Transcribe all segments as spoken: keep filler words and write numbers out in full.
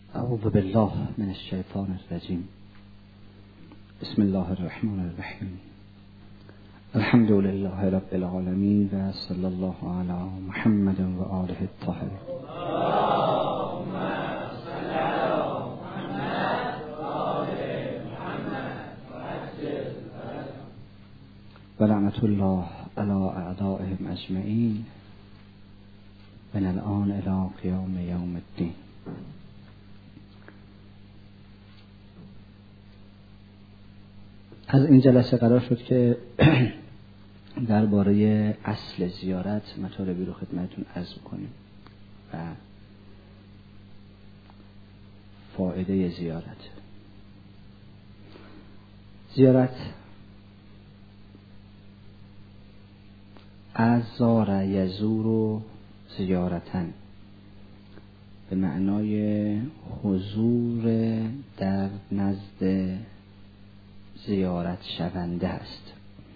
اعوذ بالله من الشیطان الرجیم. بسم الله الرحمن الرحیم. الحمد لله رب العالمین و صلی الله علی محمد و آله الطاهرین. اللهم صل علی محمد و آل محمد و لعنت الله علی اعدائهم اجمعین من الآن الی قیام یوم الدین. از این جلسه قرار شد که درباره اصل زیارت مطالبی رو خدمتتون عرض کنیم و فایده زیارت. زیارت از زار یزور و زیارتن به معنای حضور در نزد زیارت شونده است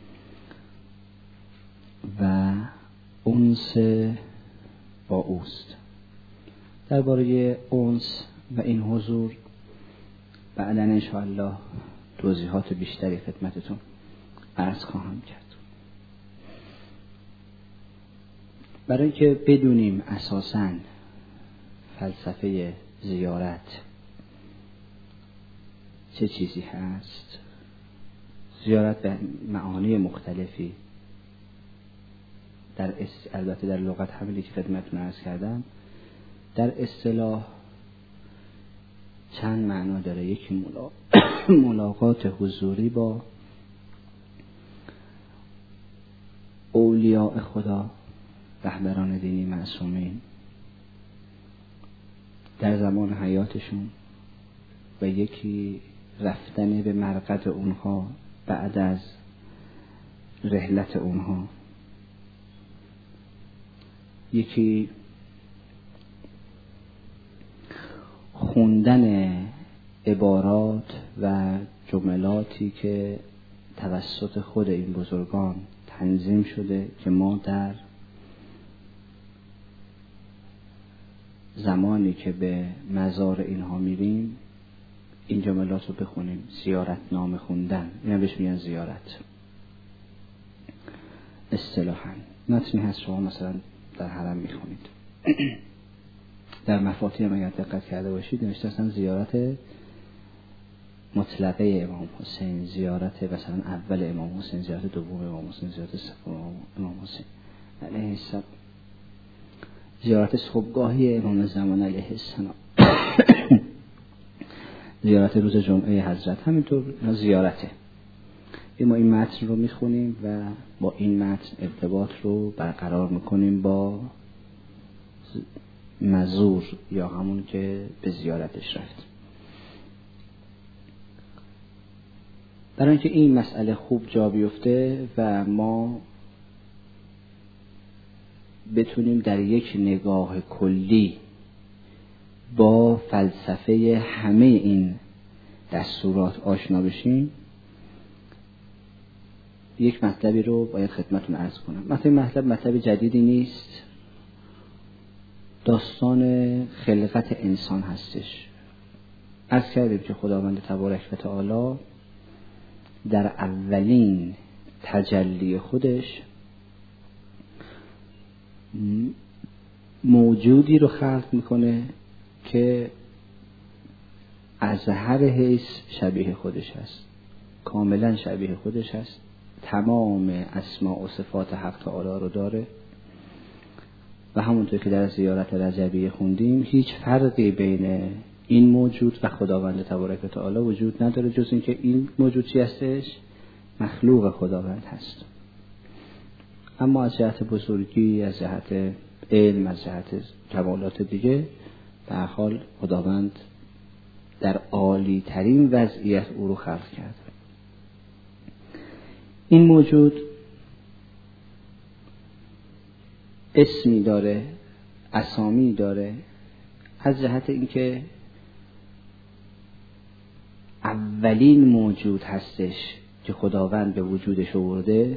و انس با اوست. درباره انس و این حضور بعداً انشاءالله توضیحات بیشتری خدمتتون عرض خواهم کرد. برای که بدونیم اساساً فلسفه زیارت چه چیزی هست، زیارت به معانی مختلفی در است... البته در لغت همینی که خدمتتون عرض کردم، در اصطلاح چند معنا داره. یکی ملا... ملاقات حضوری با اولیاء خدا، رهبران دینی معصومین در زمان حیاتشون، و یکی رفتن به مرقد اونها بعد از رحلت اونها. یکی خوندن عبارات و جملاتی که توسط خود این بزرگان تنظیم شده که ما در زمانی که به مزار اینها میریم این جملات رو بخونیم. زیارت نامه خوندن، اینا بهش میگن زیارت اصطلاحاً. متنی هست شما مثلا در حرم میخونید، در مفاتیح هم اگر دقت کرده باشید نوشته اصلا زیارت مطلقه امام حسین، زیارت مثلا اول امام حسین، زیارت دوم امام حسین، زیارت سوم امام حسین علیه السلام، زیارت صبحگاهی امام زمان علیه السلام، زیارت روز جمعه حضرت. همینطور زیارته. ما این متن رو میخونیم و با این متن ارتباط رو برقرار میکنیم با مزور یا همون که به زیارتش رفت. برای اینکه این مسئله خوب جا بیفته و ما بتونیم در یک نگاه کلی با فلسفه همه این دستورات آشنا بشیم، یک مطلبی رو باید خدمتتون عرض کنم. مثلا این مطلب مطلب جدیدی نیست، داستان خلقت انسان هستش. عرض کردیم که خداوند تبارک و تعالی در اولین تجلی خودش موجودی رو خلق میکنه که از هر حیث شبیه خودش هست، کاملا شبیه خودش هست، تمام اسماء و صفات حق تعالی رو داره و همونطور که در زیارت رجبیه خوندیم هیچ فرقی بین این موجود و خداوند تبارک و تعالی وجود نداره، جز این که این موجود چی هستش؟ مخلوق خداوند هست. اما از جهت بزرگی، از جهت علم، از جهت کمالات دیگه، به هر حال خداوند در عالی ترین وضعیت او رو خلق کرد. این موجود اسمی داره، اسامی داره، از جهت اینکه اولین موجود هستش که خداوند به وجودش آورده،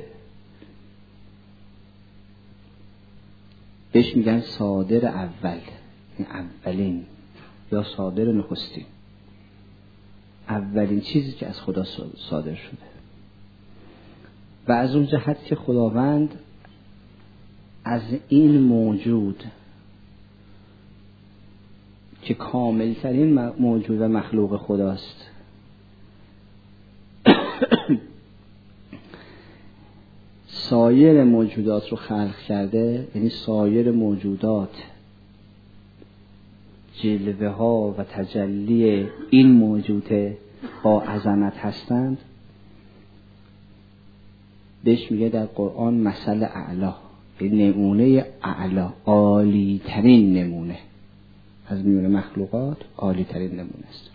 بهش میگن صادر اول، این اولین یا صادر نخستین، اولین چیزی که از خدا صادر شده. و از اون جهت که خداوند از این موجود که کاملترین موجود و مخلوق خداست سایر موجودات رو خلق کرده، یعنی سایر موجودات جلوه ها و تجلی این موجود با عظمت هستند، بهش میگه در قرآن مثل اعلا، نمونه اعلا، عالی ترین نمونه از میون مخلوقات، عالی ترین نمونه است.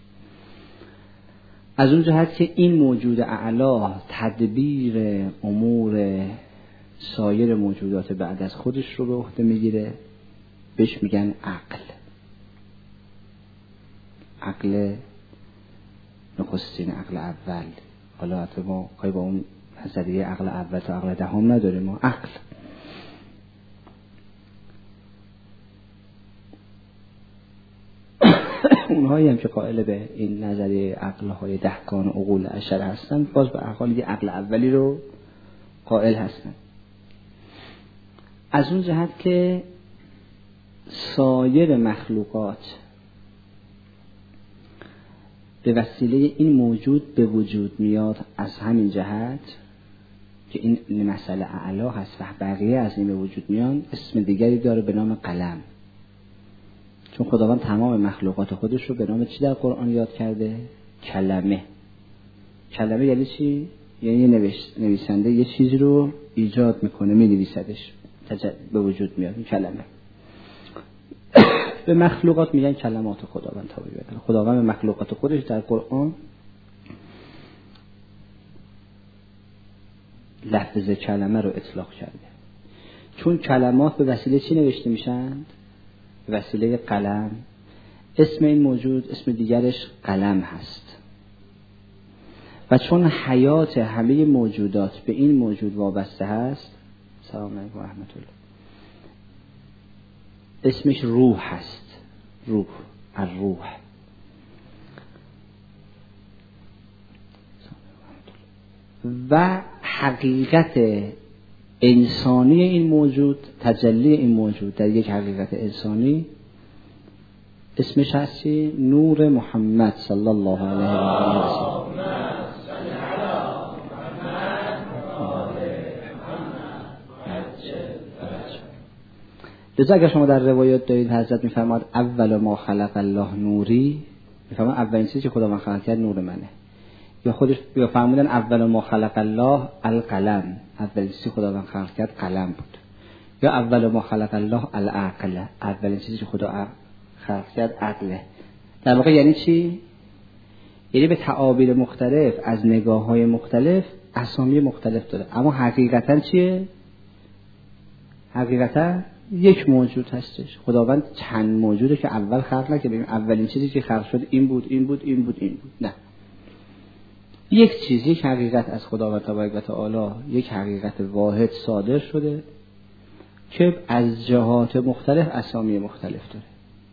از اون جهت که این موجود اعلا تدبیر امور سایر موجودات بعد از خودش رو به عهده میگیره، بهش میگن عقل. عقل نخستین، عقل اول. حالا حتی ما خواهی با اون نظریه عقل اول تا عقل دهم نداریم، ما عقل. اونهایی هم که قائل به این نظریه عقل‌های دهگان عقول عشر هستن، باز به هر حال یه عقل اولی رو قائل هستن. از اون جهت که سایر مخلوقات به وسیله این موجود به وجود میاد، از همین جهت که این مسئله اعلا هست و بقیه از این به وجود میان، اسم دیگری داره به نام قلم. چون خداوند تمام مخلوقات خودش رو به نام چی در قرآن یاد کرده؟ کلمه. کلمه یعنی چی؟ یعنی نویسنده یه چیزی رو ایجاد میکنه، می نویسدش، به وجود میاد. این کلمه. به مخلوقات میگن کلمات خداوند تبارک و تعالی. خداوند به مخلوقات خودش در قرآن لفظ کلمه رو اطلاق کرده. چون کلمات به وسیله چی نوشته میشن؟ به وسیله قلم. اسم این موجود، اسم دیگرش قلم هست. و چون حیات همه موجودات به این موجود وابسته هست، سلام علیکم و رحمت الله، اسمش روح هست. روح، الروح. و حقیقت انسانی این موجود، تجلی این موجود در یک حقیقت انسانی، اسمش هست چی؟ نور محمد صلی الله علیه و آله. لذا اگر شما در روایات دارید حضرت میفرماد اول ما خلق الله نوری، میفرماد اولین چیزی که خداوند خلق کرد نور منه. یا خودش یا فرمودن اول ما خلق الله القلم، اولین چیزی که خداوند خلق کرد قلم بود. یا اول ما خلق الله العقل، اولین چیزی که خدا خلق کرد عقله. در واقع یعنی چی؟ یعنی به تعابیر مختلف از نگاه‌های مختلف اسامی مختلف داره، اما حقیقتا چیه؟ حقیقتا یک موجود هستش. خداوند چند موجوده که اول خلق نکرد، اولین چیزی که خلق شد این بود، این بود، این بود، این بود. نه، یک چیز، یک حقیقت از خداوند تبارک و تعالی، یک حقیقت واحد صادر شده که از جهات مختلف اسامی مختلف داره.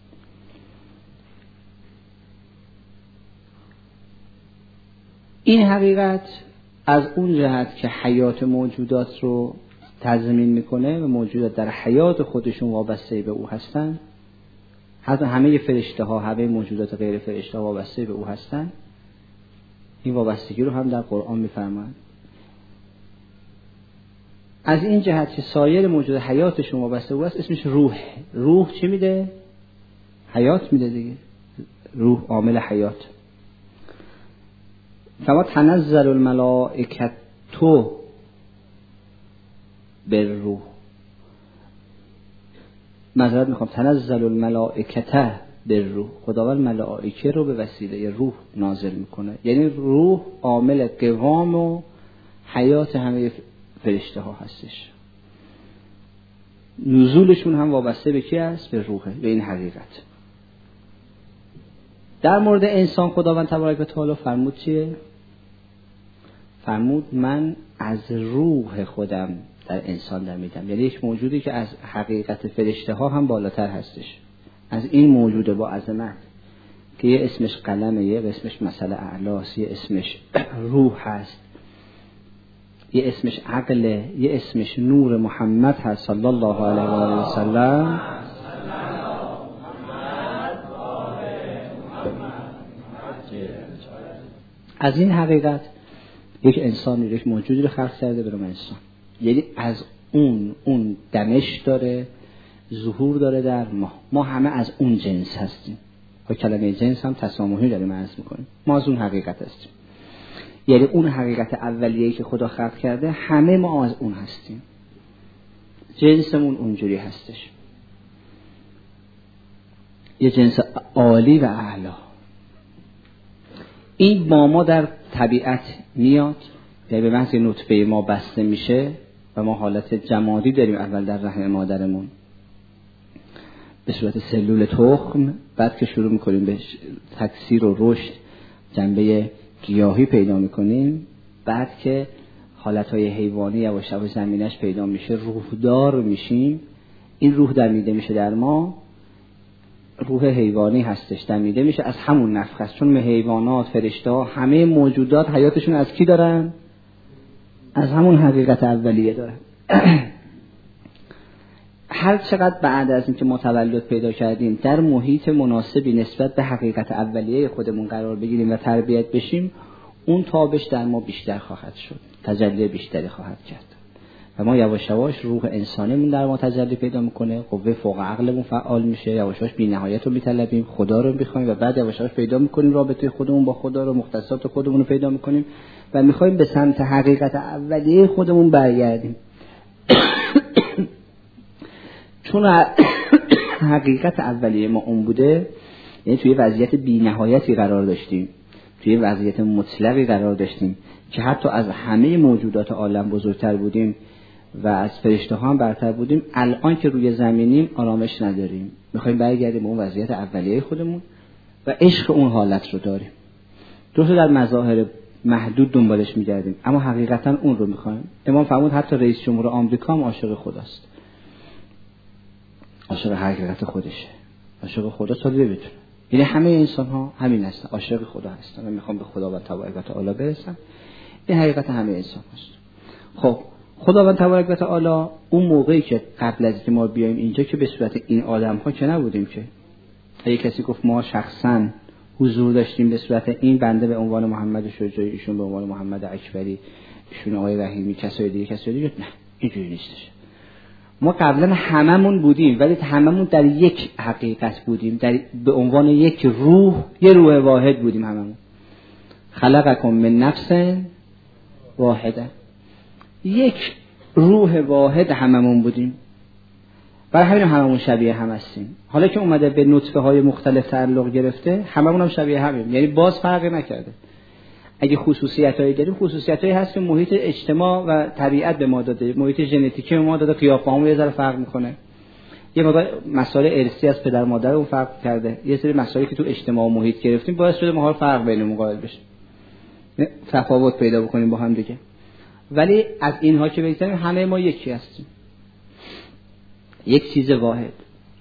این حقیقت از اون جهت که حیات موجودات رو تضمین میکنه و موجودات در حیات خودشون وابسته به او هستن، حتی همه فرشته ها، همه موجودات غیر فرشته ها وابسته به او هستن. این وابستگی رو هم در قرآن میفرماید. از این جهت که سایر موجودات حیاتشون وابسته به او هست، اسمش روح. روح چی میده؟ حیات میده دیگه. روح عامل حیات. کما تنزل الملائکه تو بالروح، معذرت میخوام، تنزل الملائکه بالروح، خداوند ملائکه رو به وسیله روح نازل میکنه. یعنی روح عامل قوام و حیات همه فرشته ها هستش. نزولشون هم وابسته به کی است؟ به روحه، به این حقیقت. در مورد انسان خداوند تبارک و تعالی فرمود چیه؟ فرمود من از روح خودم در انسان در میدم. یعنی یک موجودی که از حقیقت فرشته ها هم بالاتر هستش، از این موجود با عظمت که یه اسمش قلمه، یه اسمش مثل اعلاست، یه اسمش روح هست، یه اسمش عقله، یه اسمش نور محمد هست صلی الله علیه و آله و سلم. از این حقیقت یک انسان، یک موجودی رو خلق کرده به نام انسان. یعنی از اون اون دمش داره، ظهور داره در ما. ما همه از اون جنس هستیم. با کلمه جنس هم تسامحی داریم عرض میکنیم. ما از اون حقیقت هستیم. یعنی اون حقیقت اولیه‌ای که خدا خلق کرده همه ما از اون هستیم. جنسمون اونجوری هستش. یه جنس عالی و اعلی. این با ما در طبیعت میاد، یعنی به محض نطفه ما بسته میشه و ما حالت جمادی داریم اول در رحم مادرمون به صورت سلول تخم، بعد که شروع میکنیم به تکثیر و رشد جنبه گیاهی پیدا میکنیم، بعد که حالتهای حیوانی یواش یواش زمینش پیدا میشه، روحدار میشیم. این روح دمیده میشه در ما، روح حیوانی هستش، دمیده میشه از همون نفخ است. چون حیوانات، فرشته ها، همه موجودات حیاتشون از کی دارن؟ از همون حقیقت اولیه دارن. هر چقدر بعد از اینکه ما تولد پیدا کردیم در محیط مناسبی نسبت به حقیقت اولیه خودمون قرار بگیریم و تربیت بشیم، اون تابش در ما بیشتر خواهد شد، تجلی بیشتری خواهد کرد و ما یواش یواش روح انسانیمون در ما تجلی پیدا میکنه، قوه فوق عقلمون فعال میشه، یواش یواش بی‌نهایت رو میطلبیم، خدا رو میخوایم و بعد یواش یواش پیدا میکنیم رابطه خودمون با خدا رو، مختصات خودمون رو پیدا میکنیم و میخوایم به سمت حقیقت اولیه خودمون برگردیم. چون حقیقت اولیه ما اون بوده، یعنی توی وضعیت بی‌نهایتی قرار داشتیم، توی وضعیت مطلقی قرار داشتیم که حتی از همه موجودات عالم بزرگتر بودیم و از فرشته ها هم برتر بودیم. الان که روی زمینیم آرامش نداریم، میخوایم برگردیم به اون وضعیت اولیه خودمون و عشق اون حالت رو داریم. درسته در مظاهر محدود دنبالش میگردیم، اما حقیقتا اون رو میخوایم. امام فرمود حتی رئیس جمهور آمریکا هم عاشق خداست، عاشق حقیقت خودشه، عاشق خدا تا بتونه. یعنی همه انسان ها همین هستن، عاشق خدا هستن و میخوام به خداوند تبارک و تعالی برسن. این حقیقت همه انسان هست. خب خداوند تبارک و تعالی اون موقعی که قبل از اینکه ما بیایم اینجا که به صورت این آدم ها که نبودیم که. اگه کسی گفت ما شخصا حضور داشتیم به صورت این، بنده به عنوان محمد شجاعی، ایشون به عنوان محمد اکبری، ایشون آقای رحیمی، کسای دیگه کسای دیگه، نه اینجوری نیستش. ما قبلا هممون بودیم ولی هممون در یک حقیقت بودیم، در به عنوان یک روح، یه روح واحد بودیم هممون. خلقکم من نفس واحده، یک روح واحد هممون بودیم. برای همین هممون شبیه هم هستیم. حالا که اومده به نطفه های مختلف تعلق گرفته، هممون هم شبیه همیم، یعنی باز فرقی نکرده. اگه خصوصیتایی داریم، خصوصیتایی هست که محیط اجتماع و طبیعت به ما داده، محیط ژنتیکی به ما داده، قیافه‌مون یه ذره فرق میکنه. یه مقدار مسائل ارثی از پدر مادر اون فرق کرده، یه سری مسائلی که تو اجتماع و محیط گرفتیم باعث شده ما فرق بینمون قائل بشه، تفاوت پیدا بکنیم با هم دیگه. ولی از اینها که بگذاریم همه ما یکی هستیم، یک چیز واحد.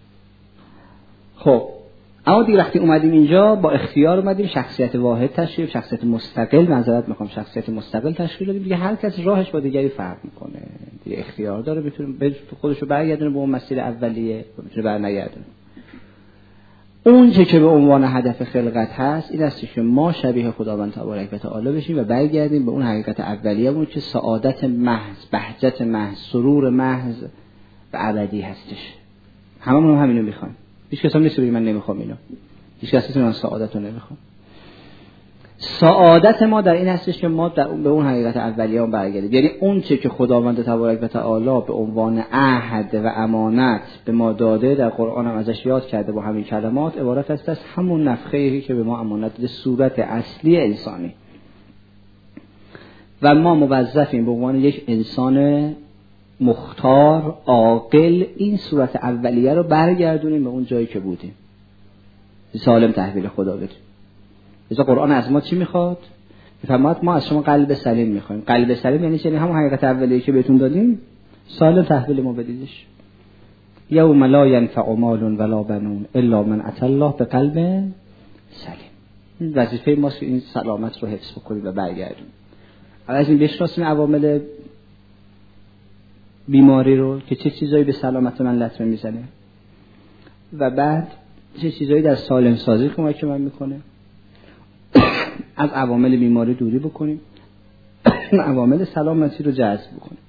خب اما دیگه وقتی اومدیم اینجا با اختیار اومدیم شخصیت واحد تشکیل، شخصیت مستقل، معذرت میخوام، شخصیت مستقل تشکیل دادیم. دیگه هر کس راهش با دیگری فرق میکنه، دیگه اختیار داره، میتونه خودشو برگردونه به اون مسیر اولیه و میتونه برنگردونه. اون چه که به عنوان هدف خلقت هست این است که ما شبیه خداوند تبارک و تعالی بشیم و برگردیم به اون حقیقت اولیه‌مون که سعادت محض، بهجت محض، سرور محض و ابدی هستش. هممون هم همینو میخوایم. هیچ کس هم نیست بگه من نمیخوام اینو. هیچ کس نیست من سعادت رو نمیخوام. سعادت ما در این هستش که ما در به اون حقیقت اولیه هم برگردیم. یعنی اون چه که خداوند تبارک و تعالی به عنوان عهد و امانت به ما داده، در قرآن هم ازش یاد کرده با همین کلمات، عبارت است از همون نفخه‌ای که به ما امانت داده، صورت اصلی انسانی. و ما موظفیم به عنوان یک انسان مختار، عاقل، این صورت اولیه رو برگردونیم به اون جایی که بودیم، سالم تحویل خدا بدیم. مثلا قرآن از ما چی میخواد؟ میفرماد ما از شما قلب سلیم میخوایم. قلب سلیم یعنی چی؟ همون حقیقت اولیه که بهتون دادیم سالم تحویل ما بدیدش. یوم لا ینفع مال ولا بنون الا من اتى الله بقلب سلیم. این وظیفه ماست که این سلامت رو حفظ بکنیم و برگردیم. اول از این بشناسیم عوامل بیماری رو که چه چیزایی به سلامت من لطمه میزنه و بعد چه چیزایی در سالم سازی کمک من میکنه. از عوامل بیماری دوری بکنیم، عوامل سلامتی رو جذب بکنیم.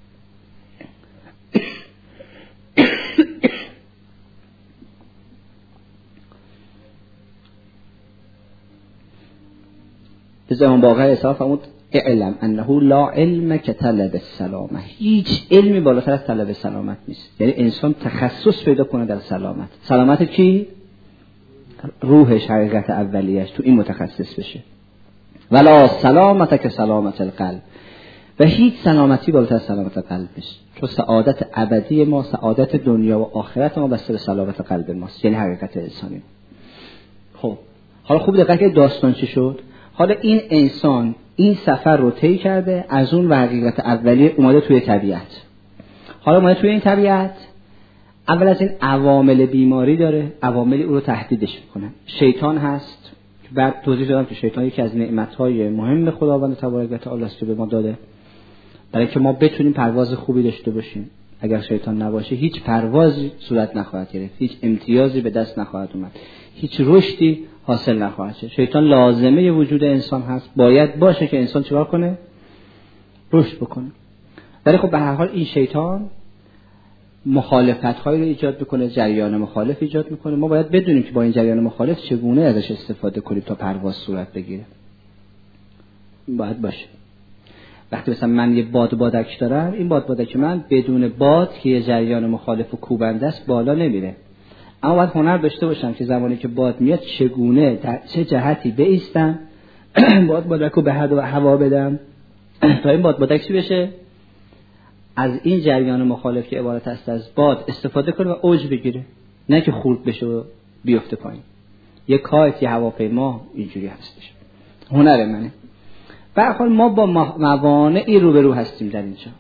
بزرگان باقی اصحاب فرمود اعلم انه لا علم که طلب السلامه. هیچ علمی بالاتر از طلب سلامت نیست. یعنی انسان تخصص پیدا کنه در سلامت. سلامت کی؟ روحش، حقیقت اولیش، تو این متخصص بشه. ولا سلامت که سلامت القلب. و هیچ سلامتی بالاتر از سلامت قلب نیست. چون سعادت ابدی ما، سعادت دنیا و آخرت ما بسته به سلامت قلب ماست، یعنی حقیقت انسانی. خب حالا خوب دقت کنید داستان چی شد. حالا این انسان این سفر رو طی کرده، از اون و حقیقت اولیه اومده توی طبیعت. حالا اومده توی این طبیعت، اول از این عوامل بیماری داره، عواملی او رو تهدیدش میکنن. شیطان هست، بعد توضیح دادم که شیطان یکی از نعمت‌های مهم خداوند تبارک و تعالی است که به ما داده برای که ما بتونیم پرواز خوبی داشته باشیم. اگر شیطان نباشه هیچ پروازی صورت نخواهد گرفت، هیچ امتیازی به دست نخواهد اومد، هیچ رشدی حاصل نخواهد شد. شیطان لازمه وجود انسان هست، باید باشه که انسان چیکار کنه؟ رشد بکنه. ولی خب به هر حال این شیطان مخالفت‌هایی رو ایجاد میکنه، جریان مخالف ایجاد میکنه. ما باید بدونیم که با این جریان مخالف چگونه ازش استفاده کنیم تا پرواز صورت بگیره. باید باشه. وقتی مثلا من یه باد بادک دارم، این باد بادک من بدون باد که یه جریان مخالف و کوبنده است بالا نمیره. اما باید هنر داشته باشم که زمانی که باد میاد چگونه در چه جهتی بایستم باد بادک رو به هوا بدم تا این باد بادک چی بشه؟ از این جریان مخالف که عبارت است از باد استفاده کنه و اوج بگیره، نه که خورد بشه و بیفته پایین. یه کایت، یه هواپیما اینجوری هستش. هنر منه. به هر حال ما با موانعی روبرو هستیم در اینجا.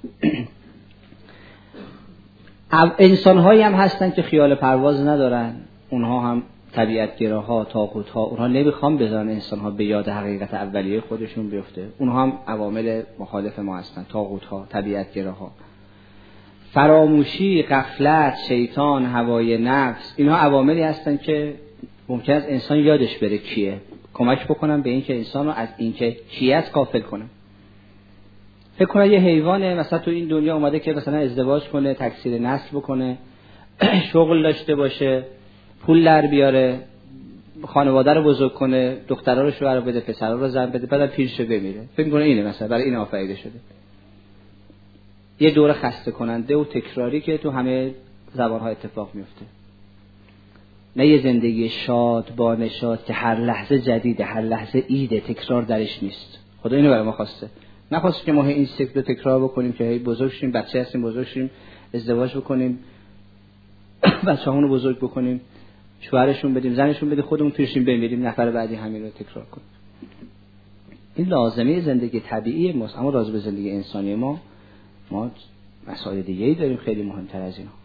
انسان‌هایی هم هستن که خیال پرواز ندارن، اونها هم طبیعت‌گراها، طاغوت‌ها، اونها نمیخوان بذارن انسان‌ها به یاد حقیقت اولیه خودشون بیفته. اونها هم عوامل مخالف ما هستن، طاغوت‌ها، طبیعت‌گراها. فراموشی، غفلت، شیطان، هوای نفس، اینها عواملی هستن که ممکن است انسان یادش بره کیه، کمک بکنن به این که انسان رو از این که کیت غافل کنن. فکر کنه یه حیوانه مثلا تو این دنیا اومده که مثلا ازدواج کنه، تکثیر نسل بکنه، شغل داشته باشه، پول در بیاره، خانواده رو بزرگ کنه، دخترها رو شوهر بده، پسرها رو زن بده، بعد پیرش بمیره. فکر می‌کنه اینه مثلا برای این آفریده شده. یه دور خسته کننده و تکراری که تو همه زبان‌ها اتفاق میفته. نه یه زندگی شاد با نشاط که هر لحظه جدیده، هر لحظه ایده، تکرار درش نیست. خدا اینو برای ما خواسته. نخواست که ما این سیکل تکرار بکنیم که هی بزرگ شیم، بچه هستیم بزرگ شیم، ازدواج بکنیم، بچه‌هامون رو بزرگ بکنیم، شوهرشون بدیم، زنشون بدیم، خودمون پیشیم بمیریم، نفر بعدی همین رو تکرار کنیم. این لازمه زندگی طبیعی ماست. اما راجع به زندگی انسانی ما ما مسائل دیگه‌ای داریم خیلی مهمتر از اینا.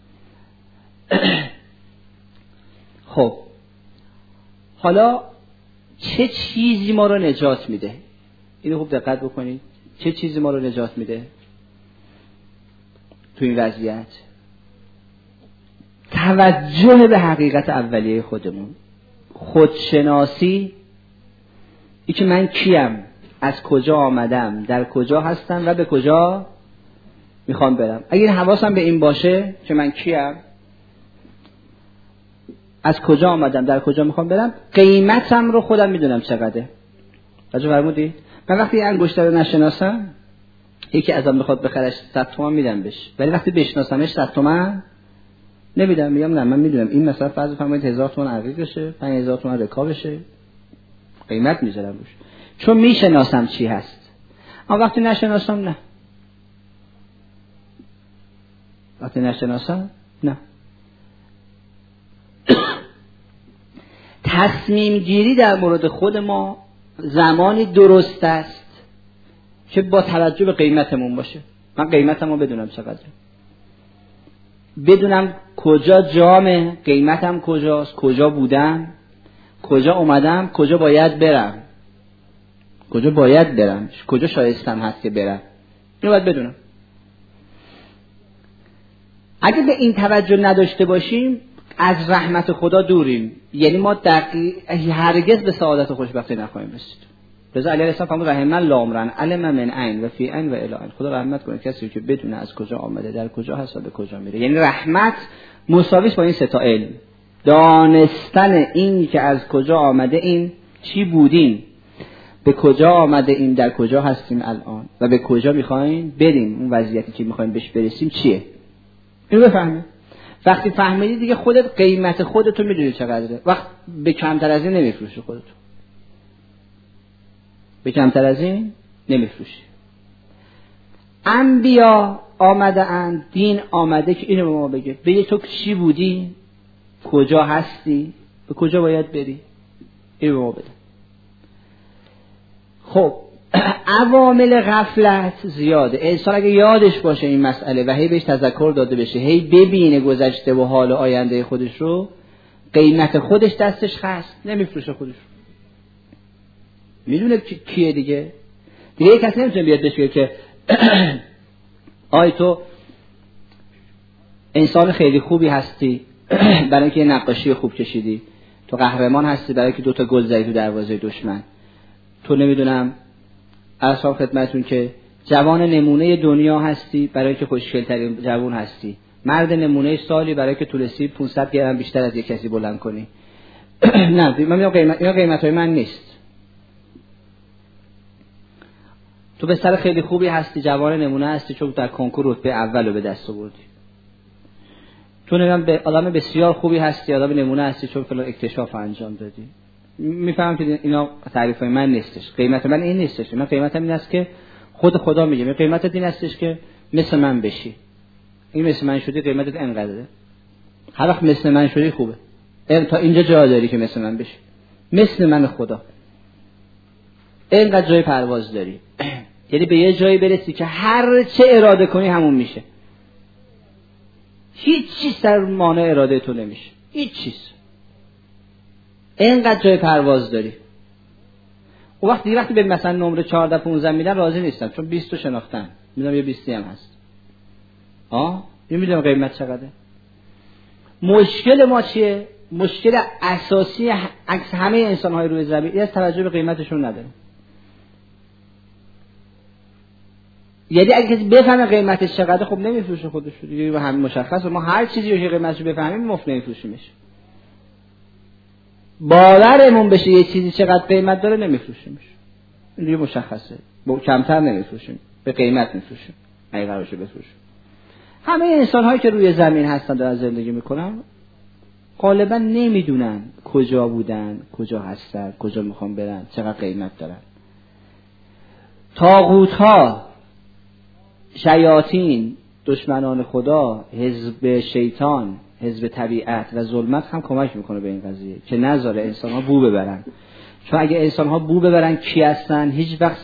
خب حالا چه چیزی ما رو نجات میده؟ اینو خوب دقت بکنید. چه چیزی ما رو نجات میده تو این وضعیت؟ توجه به حقیقت اولیه خودمون، خودشناسی، این که من کیم، از کجا آمدم، در کجا هستم و به کجا میخوام برم. اگر حواسم به این باشه که من کیم، از کجا آمدم، در کجا میخوام برم، قیمتم رو خودم میدونم چقدره. راجع فرمودی؟ من وقتی انگشتر رو نشناسم، یکی ازم بخواد بخرش صد تومن میدم بهش، ولی وقتی بشناسمش صد تومن نمیدم. میگم نه من میدونم این مثلا فرض فرمایید هزار تومن عقیق بشه، پنج هزار تومن رکاب بشه، قیمت میذارم روش، چون میشناسم چی هست. اما وقتی نشناسم نه. وقتی نشناسم نه. تصمیم گیری در مورد خود ما زمانی درست است که با توجه به قیمتمون باشه. من قیمتمو بدونم چقدره، بدونم کجا جامه، قیمتم کجاست، کجا بودم، کجا اومدم، کجا باید برم، کجا باید برم، کجا شایستم هست که برم. اینو باید بدونم. اگه به این توجه نداشته باشیم از رحمت خدا دوریم، یعنی ما دقیق هرگز به سعادت و خوشبختی نخواهیم رسید. رضا علیه السلام فرمود رحم الله امرا علم من عین و فی عین و الی عین. خدا رحمت کنه کسی که بدونه از کجا آمده، در کجا هست و به کجا میره. یعنی رحمت مساوی با این سه تا علم. دانستن این که از کجا آمده این، چی بودیم، به کجا آمده این، در کجا هستیم الان و به کجا میخوایم بریم، اون وضعیتی که میخوایم بهش برسیم چیه. اینو بفهمید. وقتی فهمیدی دیگه خودت قیمت خودتو میدونی چقدره. وقت به کمتر از این نمیفروشی خودتو. به کمتر از این نمیفروشی. انبیا آمده اند، دین آمده که اینو به ما بگه. بگه تو چی بودی، کجا هستی، به کجا باید بری. اینو به ما بده. خب عوامل غفلت زیاده. انسان اگه یادش باشه این مسئله و هی بهش تذکر داده بشه، هی ببینه گذشته و حال آینده خودش رو، قیمت خودش دستش خست، نمیفروشه خودش رو. میدونه کیه دیگه. دیگه یک کسی نمیتونه بیاد بهش بگه که آی تو انسان خیلی خوبی هستی برای اینکه یه نقاشی خوب کشیدی، تو قهرمان هستی برای اینکه دوتا گل زدی تو دروازه دشمن، تو نمیدونم اصلا خدمتون که جوان نمونه دنیا هستی برای اینکه خوشگل‌ترین جوان هستی، مرد نمونه سالی برای اینکه تونستی پانصد گرم بیشتر از یک کسی بلند کنی. نه من میگم قیمت اینا قیمتای من نیست. تو به سر خیلی خوبی هستی، جوان نمونه هستی چون در کنکور رتبه اول رو به دست آوردی. تو نمیدونم به آدم بسیار خوبی هستی، آدم نمونه هستی چون فلان اکتشاف انجام دادی. میفهمم که اینا تعریفای من نیستش، قیمت من این نیستش. من قیمتم این است که خود خدا میگه، قیمتت این استش که مثل من بشی. این مثل من شدی قیمتت انقدره. هر وقت مثل من شدی خوبه. تا اینجا جا داری که مثل من بشی، مثل من خدا. اینقدر جای پرواز داری. یعنی به یه جایی برسی که هر چه اراده کنی همون میشه. هیچ چیز در مانع اراده تو نمیشه. هیچ چیز. اینقدر جای پرواز داری. اون وقت دیگه وقتی به مثلا نمره چهارده پانزده میدن راضی نیستم چون بیست رو شناختن. میدونم یه بیستی هم هست. آه؟ یه میدونم قیمت چقدره. مشکل ما چیه؟ مشکل اساسی عکس همه انسان‌های روی زمین این از توجه به قیمتشون نداریم. یعنی اگه کسی بفهمه قیمتش چقدره خب نمیفروشه خودش رو دیگه. به همین مشخصه. ما هر چیزی رو که قیمتش رو بفهمیم مفت نمیفروشیمش. باورمون بشه یه چیزی چقدر قیمت داره نمیفروشیمش. این دیگه مشخصه. با کمتر نمیفروشیم، به قیمت میفروشیم. اگه قرارشه بفروشیم. همه انسان‌هایی که روی زمین هستن دارن زندگی میکنن غالبا نمیدونن کجا بودن، کجا هستن، کجا میخوان برن، چقدر قیمت دارن. طاغوت‌ها، شیاطین، دشمنان خدا، حزب شیطان، حزب طبیعت و ظلمت هم کمک میکنه به این قضیه که نذاره انسان‌ها بو ببرن. چون اگه انسان‌ها بو ببرن کی هستن هیچ وقت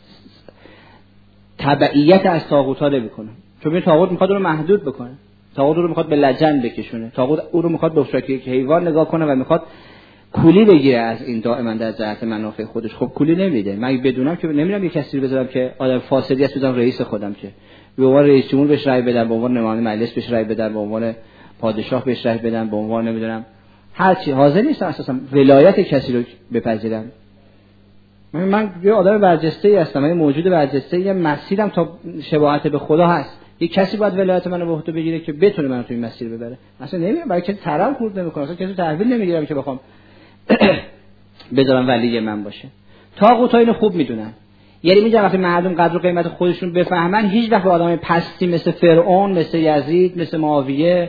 تبعیت از طاغوت‌ها نمی‌کنه. چون این طاغوت میخواد اون رو محدود بکنه. طاغوت رو میخواد به لجن بکشونه. طاغوت اون رو میخواد به شکلی که حیوان نگاه کنه و میخواد کولی بگیره از این دائما در جهت منافع خودش. خب کولی نمیده. من بدونم که نمیرم یه کسی رو بذارم که آدم فاسدی است بذارم رئیس خودم که به عنوان رئیس جمهور بهش رأی بدم، به عنوان نماینده مجلس بهش رأی بدم، به عنوان پادشاه بهش رأی بدم، به عنوان نمیدونم هر چی. حاضر نیستم اساسا ولایت کسی رو بپذیرم. من من یه آدم برجسته‌ای هستم، من موجود برجسته، یه مسیرم تا شباهت به خدا هست. یه کسی باید ولایت منو به عهده بگیره که بتونه منو تو این مسیر ببره. اصلا نمیگم برای که طرف خورد نمیکنه، اصلا کسی تحویل نمیگیرم که بخوام بذارم ولی من باشه. طاغوت‌ها اینو خوب میدونن. یعنی میگم وقتی مردم قدر و قیمت خودشون بفهمن هیچ وقت به آدمای پستی مثل فرعون، مثل یزید، مثل معاویه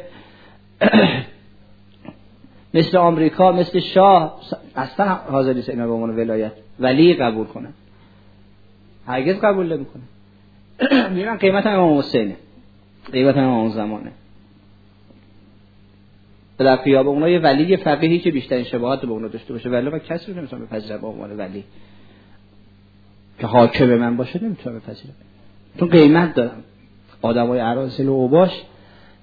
مثل آمریکا، مثل شاه اصلا حاضر نیست اینا به عنوان ولایت ولی قبول کنن. هرگز قبول نمیکنه. میگن قیمت امام حسینه، قیمت امام زمانه. در قیاب اونها یه ولی فقیهی که بیشترین شباهت به اونها داشته باشه، ولی من کسی رو نمیتونم بپذیرم به عنوان ولی که حاکم من باشه، نمیتونم بپذیرم چون قیمت دارم. آدمای اراذل و اوباش،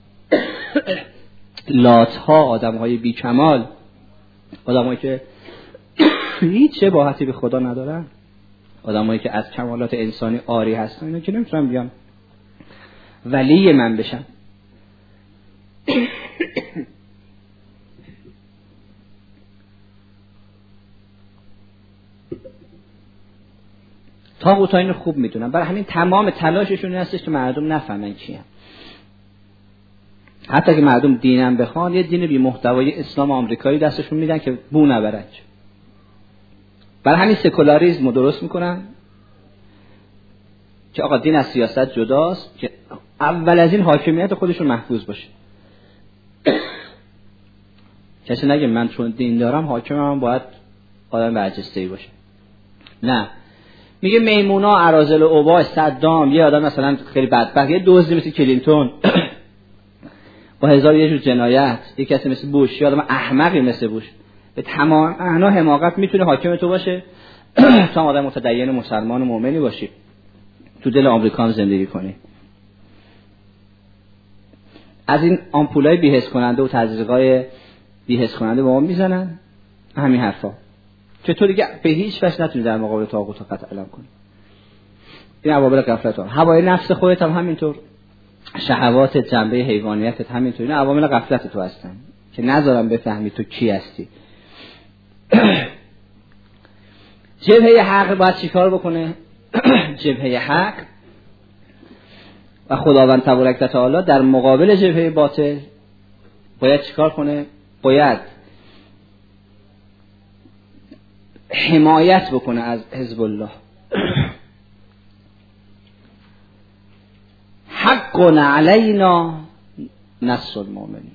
لات‌ها، آدم‌های بی‌کمال، آدمایی که هیچ شباهتی به خدا ندارن، آدمایی که از کمالات انسانی عاری هستن، اینا که نمیتونن بیان ولی من بشن. طاغوت‌ها اینو خوب میدونن، برای همین تمام تلاششون این هستش که مردم نفهمن کیه. حتی که مردم دینم بخوان، یه دین بی محتوای اسلام آمریکایی دستشون میدن که بو نبرد. برای همین سکولاریسم رو درست میکنن که آقا دین از سیاست جداست، که اول از این حاکمیت خودشون محفوظ باشه. کسی نگه من چون دین دارم حاکمم باید آدم برجسته‌ای باشه. نه، میگه میمونا، اراذل و اوباش، صدام، یه آدم مثلا خیلی بدبخت، یه دزدی مثل کلینتون با هزار یه جور جنایت، یه کسی مثل بوش، یه آدم احمقی مثل بوش، به تمام معنا حماقت میتونه حاکم تو باشه. تو آدم متدین مسلمان و مؤمنی باشی، تو دل آمریکا زندگی کنی. از این آمپولای بی‌حس کننده و تزریقای بی‌حس کننده به ما میزنن، همین حرفا. چطور دیگه به هیچ وجه نتونی در مقابل طاغوت قطع علم کنی. این عوامل غفلت ها، هوای نفس خودت هم همینطور، شهوات جنبه حیوانیتت همینطور، این عوامل غفلت تو هستن که نذارم بفهمی تو کی هستی. جبهه حق باید چیکار بکنه؟ جبهه حق و خداوند تبارک و تعالی در مقابل جبهه باطل باید چیکار کنه؟ باید حمایت بکنه از حزب الله. حق علینا نصر المؤمنین،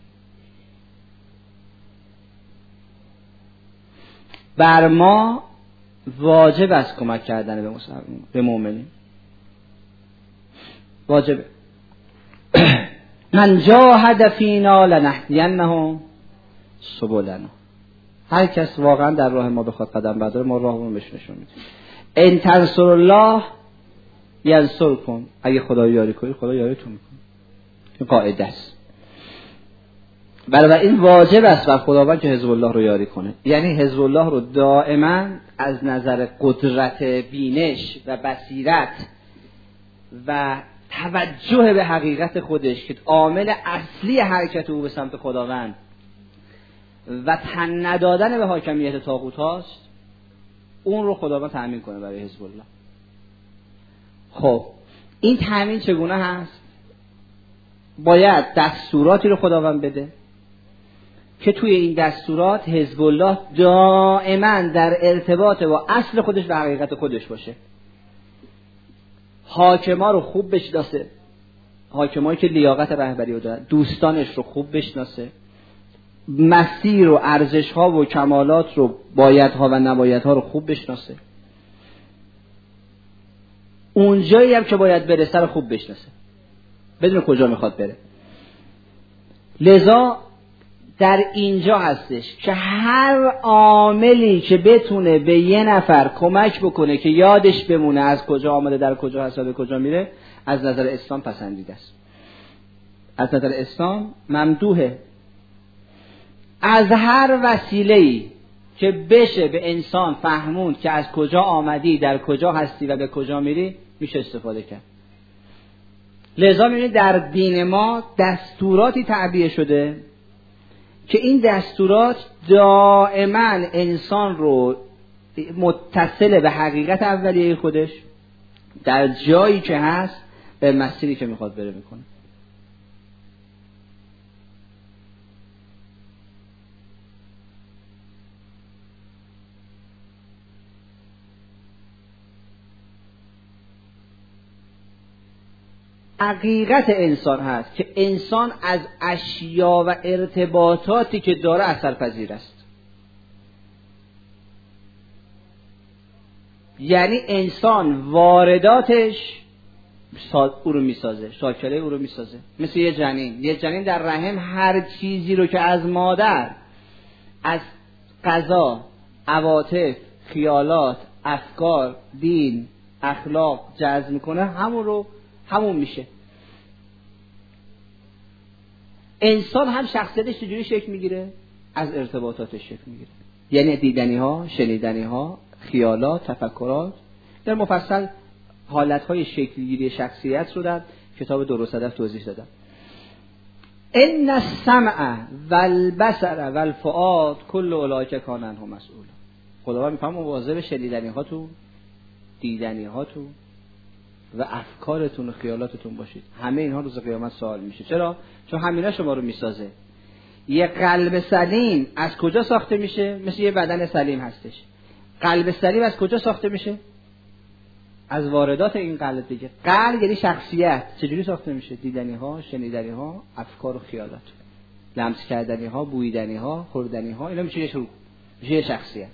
بر ما واجب است کمک کردن به مسلمان، به مؤمنین واجبه. من جاهد فینا لنهدینه سبلنا، هر کس واقعا در راه ما بخواد قدم برداره ما راهمون بهش نشون میدیم. ان تنصر الله ینصرکم، اگه خدا یاری کنی خدا یاریتون میکنه. این قاعده است. برای این واجب است بر خداوند که حزب الله رو یاری کنه، یعنی حزب الله رو دائما از نظر قدرت بینش و بصیرت و توجه به حقیقت خودش که عامل اصلی حرکت او به سمت خداوند و تن ندادن به حاکمیت طاغوت هاست، اون رو خداوند تأمین کنه برای حزب الله. خب این تأمین چگونه هست؟ باید دستوراتی رو خداوند بده که توی این دستورات حزب الله دائما در ارتباط با اصل خودش و حقیقت خودش باشه. حاکما رو خوب بشناسه، حاکمایی که لیاقت رهبری رو دارن، دوستانش رو خوب بشناسه، مسیر و ارزش ها و کمالات رو، بایدها و نبایدها رو خوب بشناسه، اونجایی هم که باید برسه رو خوب بشناسه، بدون کجا میخواد بره. لذا در اینجا هستش که هر عاملی که بتونه به یه نفر کمک بکنه که یادش بمونه از کجا آمده، در کجا هست و به کجا میره، از نظر اسلام پسندیده است، از نظر اسلام ممدوحه. از هر وسیله‌ای که بشه به انسان فهموند که از کجا آمدی، در کجا هستی و به کجا میری، میشه استفاده کرد. لذا می‌بینید در دین ما دستوراتی تعبیه شده که این دستورات دائما انسان رو متصل به حقیقت اولیه خودش در جایی که هست به مسیری که میخواد بره میکنه. حقیقت انسان هست که انسان از اشیا و ارتباطاتی که داره اثرپذیر است. یعنی انسان وارداتش او رو میسازه، شاکله او رو میسازه. مثل یه جنین، یه جنین در رحم هر چیزی رو که از مادر، از غذا، عواطف، خیالات، افکار، دین، اخلاق جذب میکنه، همون رو همون میشه. انسان هم شخصیتش چجوری شکل میگیره؟ از ارتباطاتش شکل میگیره. یعنی دیدنی ها، شنیدنی ها، خیالات، تفکرات. در مفصل حالت های شکلگیری شخصیت رو در کتاب درست توضیح دادم. ان السمع والبصر والفؤاد كل اولئک کان عنه مسئولا. خداوند میفهمه مواظب شنیدنی هاتون، دیدنی هاتون و افکارتون و خیالاتتون باشید. همه اینها روز قیامت سوال میشه. چرا؟ چون همینا شما رو میسازه. یه قلب سلیم از کجا ساخته میشه؟ مثل یه بدن سلیم هستش. قلب سلیم از کجا ساخته میشه؟ از واردات این قلب دیگه. قلب یعنی شخصیت. چجوری ساخته میشه؟ دیدنی ها، شنیدنی ها، افکار و خیالات، لمس کردنی ها، بویدنی ها، خوردنی ها. اینا میشه یه شروع، میشه یه شخصیت.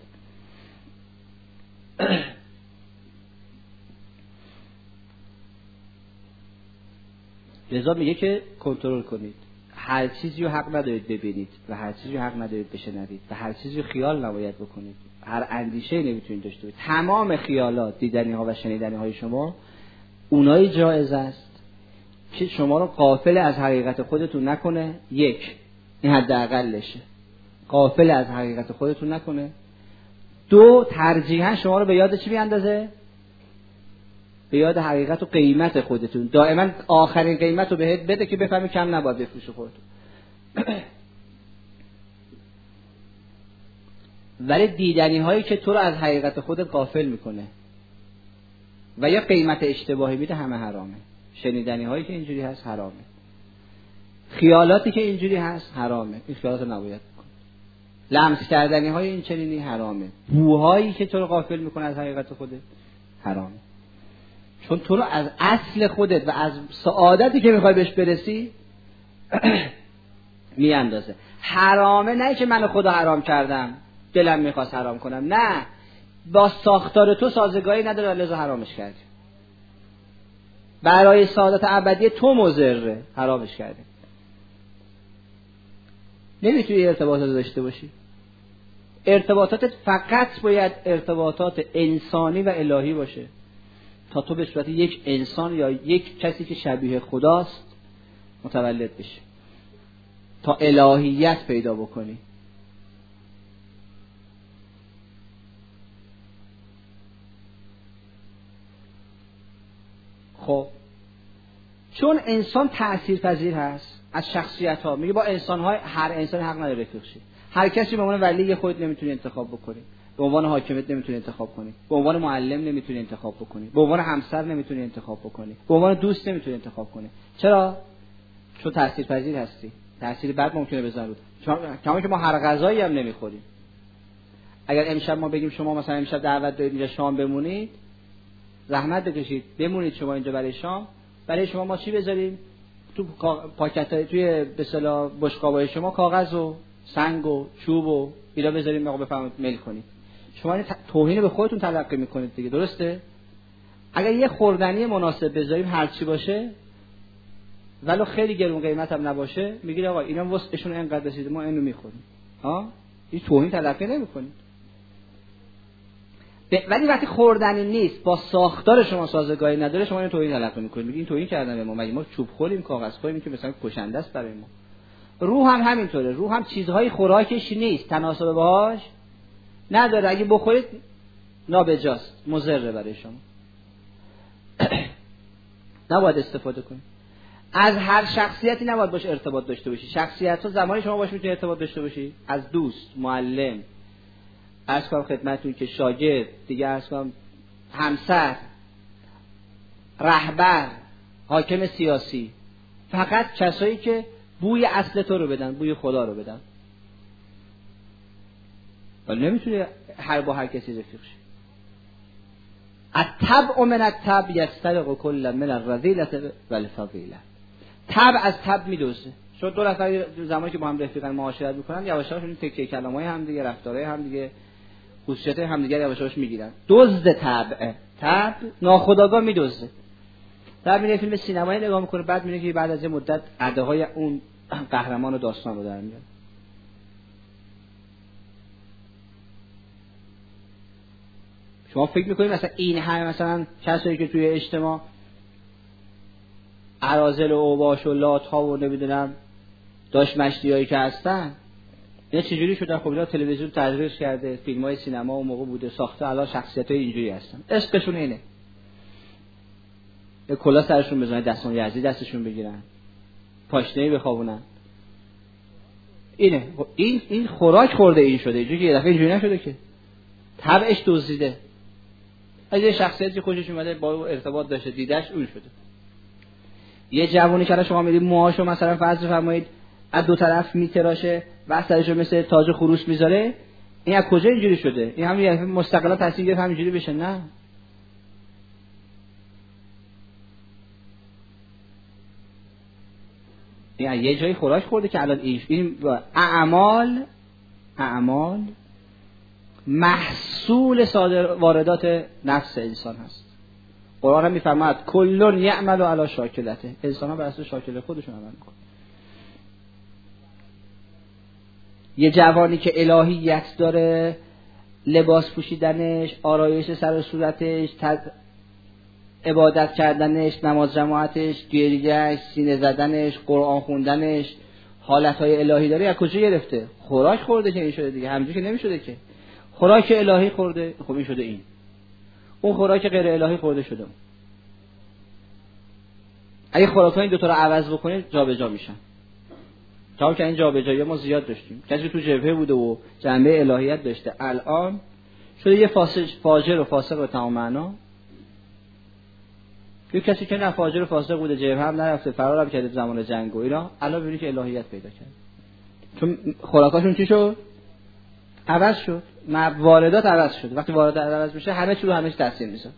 لذا میگه که کنترل کنید. هر چیزی رو حق ندارید ببینید و هر چیزی رو حق ندارید بشنوید و هر چیزی رو خیال نباید بکنید. هر اندیشه‌ای نمیتونید داشته باشید. تمام خیالات، دیدنی ها و شنیدنی های شما اونایی جایز است که شما رو غافل از حقیقت خودتون نکنه. یک، این حداقلشه. غافل از حقیقت خودتون نکنه. دو، ترجیحاً شما رو به یاد چی بیاندازه؟ به یاد حقیقت و قیمت خودتون. دائما آخرین قیمت رو بهت بده که بفهمی کم نباید بفروشی خودتون. ولی دیدنی هایی که تو رو از حقیقت خودت غافل میکنه و یا قیمت اشتباهی میده همه حرامه. شنیدنی هایی که اینجوری هست حرامه. خیالاتی که اینجوری هست حرامه. این خیالات رو نباید بکن. لمس کردنی های این چنینی حرامه. بوهایی که تو رو غافل میکنه از حقیقت خودت حرامه. چون تو رو از اصل خودت و از سعادتی که میخوای بهش برسی میاندازه. حرامه نه که من خدا حرام کردم دلم میخواست حرام کنم، نه، با ساختار تو سازگاری نداره لذا حرامش کردی. برای سعادت ابدی تو مضره حرامش کردی. نمیتونی ارتباطات داشته باشی. ارتباطاتت فقط باید ارتباطات انسانی و الهی باشه تا تو به صورت یک انسان یا یک کسی که شبیه خداست متولد بشی، تا الهیت پیدا بکنی. خب چون انسان تأثیرپذیر هست از شخصیت ها، میگه با انسان های هر انسان حق نداره رفیق شی. هر کسی به عنوان ولی خودت نمیتونی انتخاب بکنی، به عنوان حاکمت نمیتونی انتخاب کنی، به عنوان معلم نمیتونی انتخاب بکنی، به عنوان همسر نمیتونی انتخاب بکنی، به عنوان دوست نمیتونی انتخاب کنی. چرا؟ چون تأثیرپذیر هستی. تأثیر بد ممکنه بذاره. چون که ما هر غذایی هم نمیخوریم. اگر امشب ما بگیم شما مثلا امشب دعوت دارید اینجا شام بمونید، زحمت بکشید بمونید شما اینجا برای شام، برای شما ما چی بذاریم تو پاکتای توی به اصطلاح بشقابای شما؟ کاغذ و سنگ و چوب و اینا بذاریم آقا بفهمید میل کنید. شما این توهین به خودتون تلقی میکنید دیگه، درسته؟ اگر یه خوردنی مناسب بذاریم هر چی باشه ولو خیلی گرون قیمت هم نباشه، میگید آقا اینا وسطشون اینقدر رسیده ما اینو میخوریم، ها، این توهین تلقی نمیکنید. ولی وقتی خوردنی نیست، با ساختار شما سازگاری نداره، شما اینو توهین تلقی میکنید. میگین توهین کردن به ما، مگه ما چوب خوریم، کاغذ خوریم که مثلا کشنده است برای ما. روح هم همینطوره. روح هم چیزهای خوراکش نیست، تناسب باهاش نداره. اگه بخورید نابجاست، مضره برای شما. نباید استفاده کنید. از هر شخصیتی نباید باش ارتباط داشته باشی. شخصیت ها زمانی شما باش میتونید ارتباط داشته باشی، از دوست، معلم، عرض کنم خدمتتون که شاگرد، دیگه عرض کنم همسر، رهبر، حاکم سیاسی، فقط کسایی که بوی اصل تو رو بدن، بوی خدا رو بدن. ولی نمیتونی هر با هر کسی رفیق شی. الطبع من الطبع یسترق کل من الرذیلة والفضیلة. طبع از طبع میدوزه. شد دو نفر زمانی که با هم رفیقن معاشرت میکنن، یواش یواش این تکه کلامای هم دیگه، رفتارهای هم دیگه، خصوصیت هم دیگه یواش یواش میگیرن. دزد طبع، طبع ناخودآگاه میدوزه. در میره فیلم سینمایی نگاه میکنه، بعد میره که بعد از یه مدت اداهای اون قهرمان و داستان رو در میاره. شما فکر میکنید مثلا این همه مثلا کسایی که توی اجتماع اراذل و اوباش و لات ها و نمیدونم داش مشتی هایی که هستن، اینا چجوری شدن؟ خب اینا تلویزیون تدریس کرده، فیلم‌های سینما اون موقع بوده ساخته، الان شخصیت‌های اینجوری هستن. عشقشون اینه. یه کلا سرشون بزنن، دستان یزدی دستشون بگیرن، پاشنه‌ای بخوابونن. اینه. این این خوراک خورده این شده. اینجوری که یه دفعه اینجوری نشده که. طبعش دزدیده. از یه شخصیتی خوشش اومده با او ارتباط داشته دیدش اون شده. یه جوونی که شما می‌بینید موهاشو مثلا فرض فرمایید از دو طرف میتراشه و سرشو مثل تاج خروس میذاره، این از کجا اینجوری شده؟ این همین مستقلا تصمیم گرفت همینجوری بشه؟ نه. این یه جایی خوراک خورده که الان این این اعمال اعمال محصول صادر واردات نفس انسان هست. قرآن هم میفرماید کلون یعمل علی شاکلته، انسان ها بر اساس شاکله خودشون عمل میکنن. یه جوانی که الهیت داره، لباس پوشیدنش، آرایش سر و صورتش، تد... عبادت کردنش، نماز جماعتش، گریه‌اش، سینه زدنش، قرآن خوندنش، حالتهای الهی داره، از کجا گرفته؟ خوراک خورده که این شده دیگه. همینجوری که نمیشده که. خوراک الهی خورده، خب این شده این. اون خوراک غیر الهی خورده شده. اگه خوراک‌ها این دو تا رو عوض بکنید جابجا میشن. تا که این جابجایی ما زیاد داشتیم. کسی تو جبهه بوده و جنبه الهیت داشته، الان شده یه فاسق فاجر و فاسق به تمام معنا. یه کسی که نه فاجر و فاسق بوده، جبهه هم نرفته، فرار هم کرده زمان جنگ و اینا، الان ببینید که الهیت پیدا کرد. چون خوراکاشون چی شد؟ عوض شد. واردات عوض شد. وقتی واردات عوض میشه همه چی رو همش تاثیر میذاره.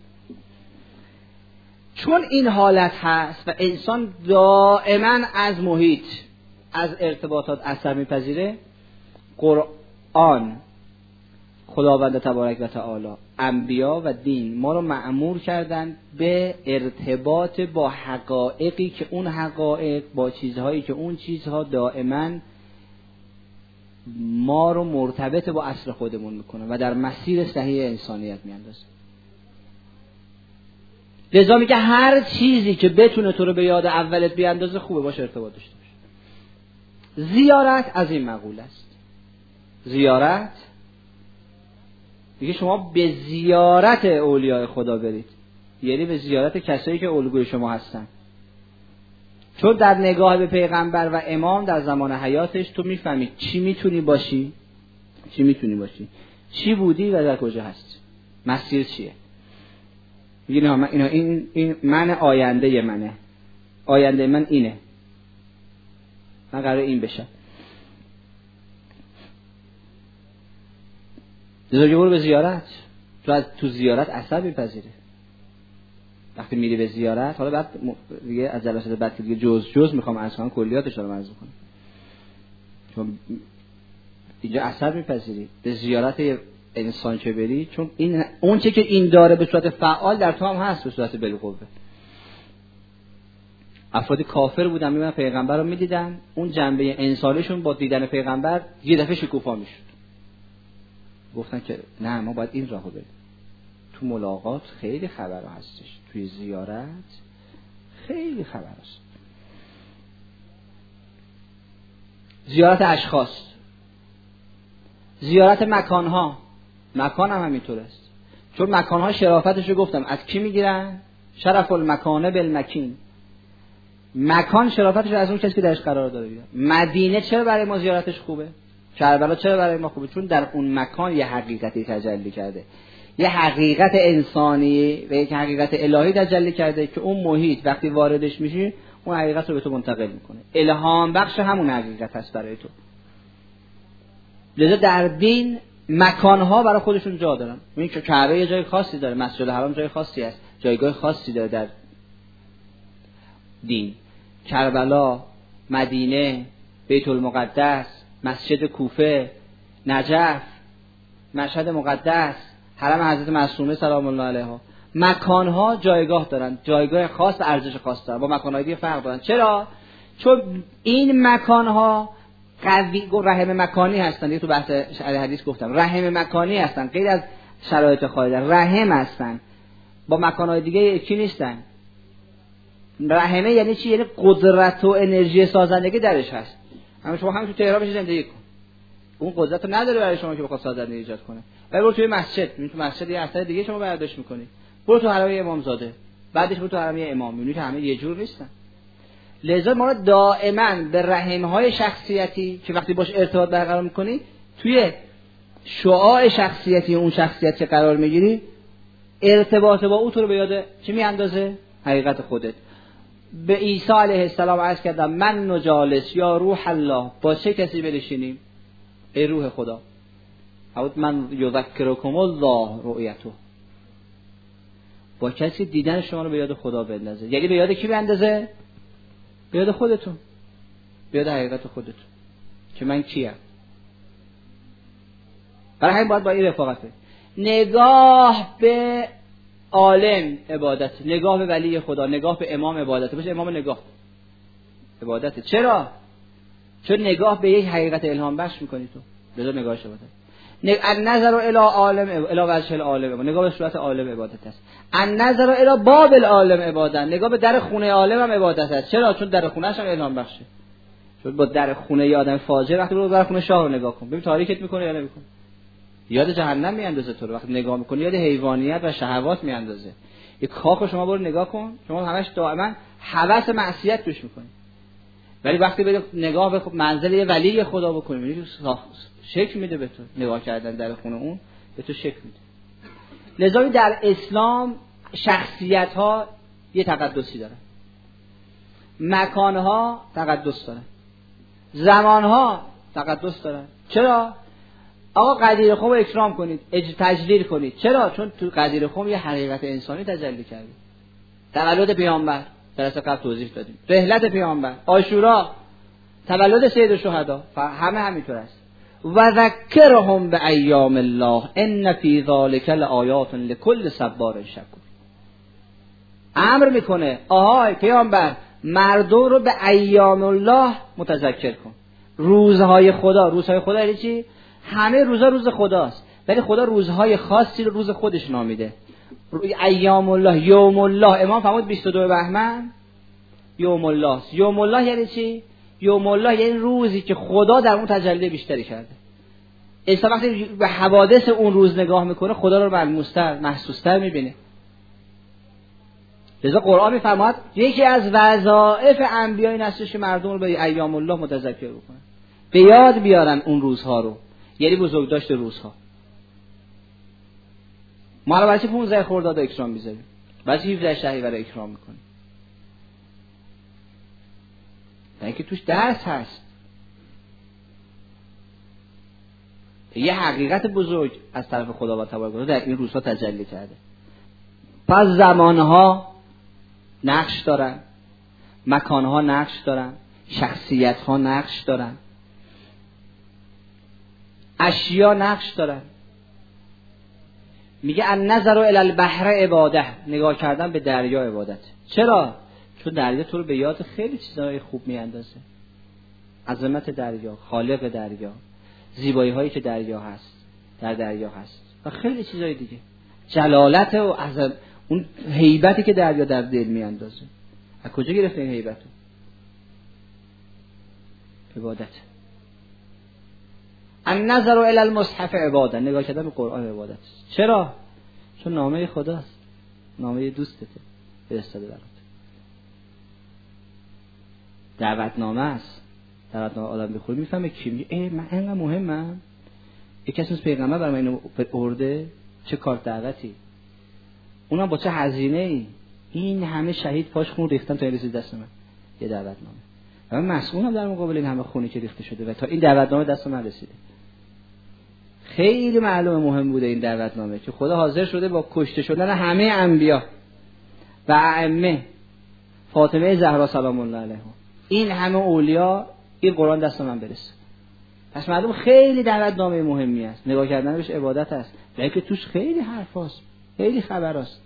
چون این حالت هست و انسان دائما از محیط، از ارتباطات اثر میپذیره، قرآن، خداوند تبارک و تعالی، انبیا و دین ما رو مأمور کردن به ارتباط با حقایقی که اون حقایق، با چیزهایی که اون چیزها دائما ما رو مرتبط با اصل خودمون میکنه و در مسیر صحیح انسانیت میاندازه. لذا میگه هر چیزی که بتونه تو رو به یاد اولت بیاندازه خوبه باشه ارتباط داشته باشه. زیارت از این مقوله است. زیارت میگه شما به زیارت اولیاء خدا برید، یعنی به زیارت کسایی که الگوی شما هستن. چون در نگاه به پیغمبر و امام در زمان حیاتش تو میفهمی چی میتونی باشی، چی میتونی باشی، چی بودی و در کجا هستی، مسیر چیه. میگه نه من اینا این این من آینده منه، آینده من اینه، من قراره این بشم. لذا برو به زیارت. تو از تو زیارت اثر میپذیره. وقتی میری به زیارت، حالا بعد دیگه از جلسات بعد که دیگه جز جز میخوام اصلا کلیاتش رو عرض کنم، چون اینجا اثر میپذیری به زیارت انسان که بری، چون این اون چه که این داره به صورت فعال در تو هم هست به صورت بالقوه. افراد کافر بودن میمن پیغمبر رو میدیدن، اون جنبه انسانیشون با دیدن پیغمبر یه دفعه شکوفا میشد. گفتن که نه ما باید این راهو بریم. تو ملاقات خیلی خبر هستش، توی زیارت خیلی خبر هست. زیارت اشخاص، زیارت مکانها، مکان هم همینطور است. چون مکانها شرافتش رو گفتم از کی میگیرن؟ شرف المکانه بالمکین. مکان شرافتش از اون کسی که درش قرار داره میگیره. مدینه چرا برای ما زیارتش خوبه؟ کربلا چرا برای ما خوبه؟ چون در اون مکان یه حقیقتی تجلی کرده، یه حقیقت انسانی و یک حقیقت الهی تجلی کرده که اون محیط وقتی واردش میشی اون حقیقت رو به تو منتقل میکنه. الهام بخش همون حقیقت هست برای تو. لذا در دین مکانها برای خودشون جا دارن. این که کعبه یه جای خاصی داره، مسجد الحرام جای خاصی است، جایگاه خاصی داره در دین. کربلا، مدینه، بیت المقدس، مسجد کوفه، نجف، مشهد مقدس، حرم حضرت معصومه سلام الله علیها، مکانها جایگاه دارن، جایگاه خاص و ارزش خاص دارن، با مکانهای دیگه فرق دارن. چرا؟ چون این مکانها قوی رحم مکانی هستن. دیگه تو بحث شرح حدیث گفتم رحم مکانی هستن، غیر از شرایط خارجی رحم هستن، با مکانهای دیگه یکی نیستن. رحمه یعنی چی؟ یعنی قدرت و انرژی سازندگی درش هست. همه شما هم تو تهران بشید زندگی کن، اون قدرت رو نداره برای شما که بخواد سازنده ایجاد کنه. ولی برو توی مسجد، میبینی تو مسجد یه اثر دیگه شما برداشت میکنی. برو تو حرم امامزاده، بعدش برو تو حرم امام، میبینی که همه یه جور نیستن. لذا ما رو دائما به رحم‌های شخصیتی که وقتی باش ارتباط برقرار میکنی، توی شعاع شخصیتی اون شخصیت که قرار میگیری، ارتباط با او تو رو به یاد چی میاندازه؟ حقیقت خودت. به عیسی علیه السلام عرض کردم من نجالس یا روح الله، با چه کسی بنشینیم؟ ای روح خدا. اوت من یذکرکم الله رؤیته، با کسی دیدن شما رو به یاد خدا بندازه. یعنی به یاد کی بندازه؟ به یاد خودتون، به یاد حقیقت خودتون که من کیم. برای همین باید با این رفاقته. نگاه به عالم عبادت، نگاه به ولی خدا، نگاه به امام عبادت. باشه امام نگاه عبادت. چرا؟ چون نگاه به یک حقیقت الهام بخش میکنی تو، لذا نگاهش عبادت. النظر الی عالم الی وجه العالم، نگاه به صورت عالم عبادت است. النظر الی باب العالم عبادت، نگاه به در خونه عالم هم عبادت است. چرا؟ چون در خونه‌اش هم الهام بخشه. چون با در خونه ی آدم فاجر، وقتی برو در خونه شاه رو نگاه کن، ببین تاریکت میکنه یا نمیکنه. یاد جهنم میاندازه تو رو. وقتی نگاه میکنی یاد حیوانیت و شهوات میاندازه. یک کاخو شما برو نگاه کن، شما همش دائما هوس معصیت توش میکنی. ولی وقتی بری نگاه به منزل یه ولی خدا بکنی، میبینی شکل میده به تو. نگاه کردن در خونه اون به تو شکل میده. لذا در اسلام شخصیت ها یه تقدسی دارن، مکان ها تقدس دارن، زمان ها تقدس دارن. چرا؟ آقا قدیر خم رو اکرام کنید، تجلیل کنید. چرا؟ چون تو قدیر خم یه حقیقت انسانی تجلی کرده. تولد پیامبر درس قبل توضیح دادیم، رحلت پیامبر، عاشورا، تولد سید الشهدا، همه همینطور است. و ذکرهم به ایام الله ان فی ذلک لآیات لکل صبار شکور. امر میکنه آهای پیامبر مردم رو به ایام الله متذکر کن. روزهای خدا، روزهای خدا یعنی چی؟ همه روزا روز خداست، ولی خدا روزهای خاصی رو روز خودش نامیده. ایام الله، یوم الله. امام فرمود بیست و دو بهمن یوم الله. یوم الله یعنی چی؟ یوم الله یعنی روزی که خدا در اون تجلی بیشتری کرده. انسان وقتی به حوادث اون روز نگاه میکنه خدا رو ملموس‌تر، محسوس‌تر میبینه. لذا قرآن میفرماد یکی از وظایف انبیاء این هستش که مردم رو به ایام الله متذکر بکنن، به یاد بیارن اون روزها رو، یعنی بزرگداشت روزها. ما رو برای پانزده خرداد اکرام میذاریم، برای هفده شهریور رو اکرام میکنیم، یعنی که توش درس هست، یه حقیقت بزرگ از طرف خداوند تبارک و تعالی در این روزها تجلی کرده. پس زمانها نقش دارن، مکانها نقش دارن، شخصیتها نقش دارن، اشیا نقش دارن. میگه النظر الی البحر عباده، نگاه کردن به دریا عبادت. چرا؟ چون دریا تو رو به یاد خیلی چیزهای خوب میاندازه. عظمت دریا، خالق دریا، زیبایی هایی که دریا هست، در دریا هست و خیلی چیزهای دیگه، جلالت و عظمت، اون هیبتی که دریا در دل میاندازه. از کجا گرفته این هیبت؟ عبادت. النظر الی المصحف عباده، نگاه کردن به قرآن عبادت. چرا؟ چون نامه خداست، نامه دوستته فرستاده برات، دعوتنامه است. دعوتنامه آدم بخوره میفهمه کی میگه ای من اینقدر مهمم، یک کسی از پیغمبر برام اینو آورده، چه کار دعوتی، اونم با چه هزینه ای، این همه شهید پاش خون ریختن تا رسید دست من یه دعوتنامه، و من مسئولم در مقابل این همه خونی که ریخته شده و تا این دعوتنامه دست من رسیده. خیلی معلومه مهم بوده این دعوتنامه که خدا حاضر شده با کشته شدن همه انبیا و ائمه، فاطمه زهرا سلام الله علیها، این همه اولیا، این قرآن دست من برسه. پس معلوم خیلی دعوتنامه مهمی است، نگاه کردن بهش عبادت است، لیکن توش خیلی حرفاست، خیلی خبراست.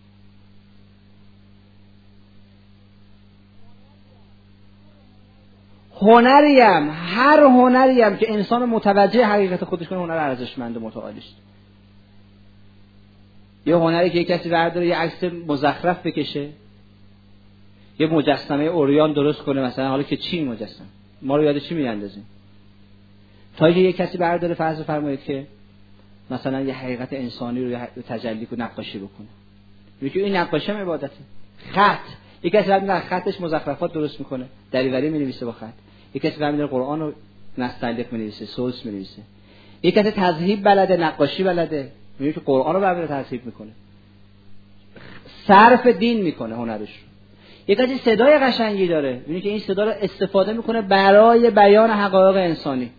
هنریم، هر هنریم که انسان متوجه حقیقت خودش کنه هنر ارزشمند و متعالی است. یه هنری که یک کسی برداره یه عکس مزخرف بکشه، یه مجسمه اوریان درست کنه مثلا، حالا که چی مجسمه، ما رو یاد چی میاندازیم؟ تا اینکه یک کسی برداره فرض فرمایید که مثلا یه حقیقت انسانی رو تجلی کنه، نقاشی بکنه، میگه این نقاشی هم عبادته. خط، یک کسی برمی‌داره خطش مزخرفات درست میکنه، دریوری می‌نویسه با خط. یک کسی برمی‌داره قرآن رو نستعلیق می‌نویسه، سوس می‌نویسه. یک کسی تذهیب بلده، نقاشی بلده، میگه که قرآن رو برمی‌داره تذهیب میکنه، صرف دین میکنه هنرش. یک کسی صدای قشنگی داره، میگه که این صدا رو استفاده میکنه برای بیان حقایق انسانی.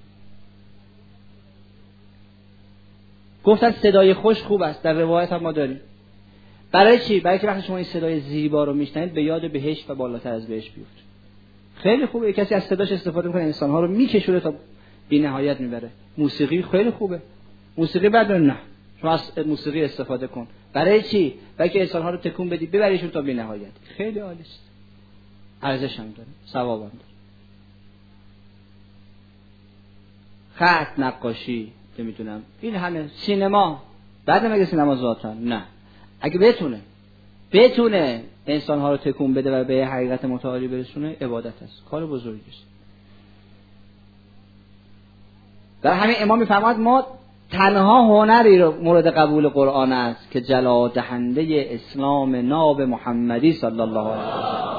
گفتن صدای خوش خوب است، در روایت هم ما داریم. برای چی؟ برای که وقتی شما این صدای زیبا رو میشنوید به یاد بهشت و بالاتر از بهشت بیفته. خیلی خوبه کسی از صداش استفاده میکنه، انسان‌ها رو میکشونه تا بی‌نهایت میبره. موسیقی خیلی خوبه. موسیقی بد نه. شما از موسیقی استفاده کن. برای چی؟ برای که انسان‌ها رو تکون بدی، ببریشون تا بی‌نهایت. خیلی عالی است. ارزش هم داره، ثواب هم داره. خط، نقاشی، نمیدونم این همه، سینما. بعد مگه سینما ذاتاً؟ نه. اگه بتونه بتونه انسان‌ها رو تکون بده و به حقیقت متعالی برسونه، عبادت است، کار بزرگی است. در همین امام می‌فرماد ما تنها هنری رو مورد قبول قرآن است که جلا دهنده اسلام ناب محمدی صلی الله علیه و سلم.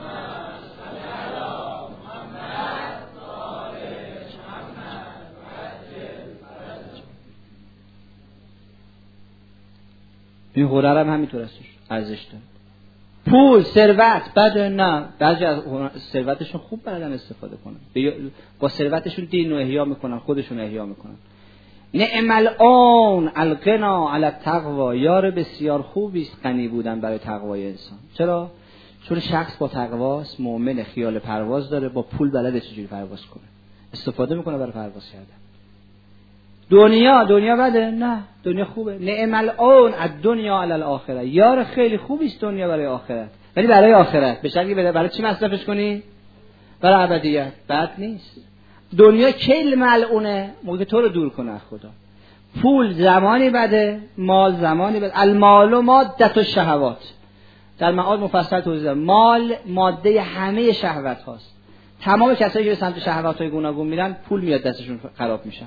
این هنر هم همینطور است، ارزش داره. پول، ثروت، بد نه، بعضی از ثروتشون خوب بلدن استفاده کنن، با ثروتشون دین رو احیا میکنن، خودشون احیا میکنن. نعم الآن الغنا علی التقوی، یار بسیار خوبی است غنی بودن برای تقوای انسان. چرا؟ چون شخص با تقواست، مؤمن، خیال پرواز داره، با پول بلده چجوری پرواز کنه، استفاده میکنه برای پرواز کردن. دنیا دنیا بده؟ نه، دنیا خوبه. نعم الآن الدنیا علی الاخره، یار خیلی خوبی است دنیا برای آخرت، ولی برای آخرت به شکلی بده. برای چی مصرفش کنی؟ برای ابدیت. بد نیست. دنیا کل ملعونه، موقع تو رو دور کنه از خدا. پول زمانی بده، مال زمانی بده. المال و ماده الشهوات، در معاد مفصل توضیح دادم. مال ماده همه شهوت هاست. تمام کسایی که به سمت شهوات های گوناگون میرن، پول میاد دستشون خراب میشن.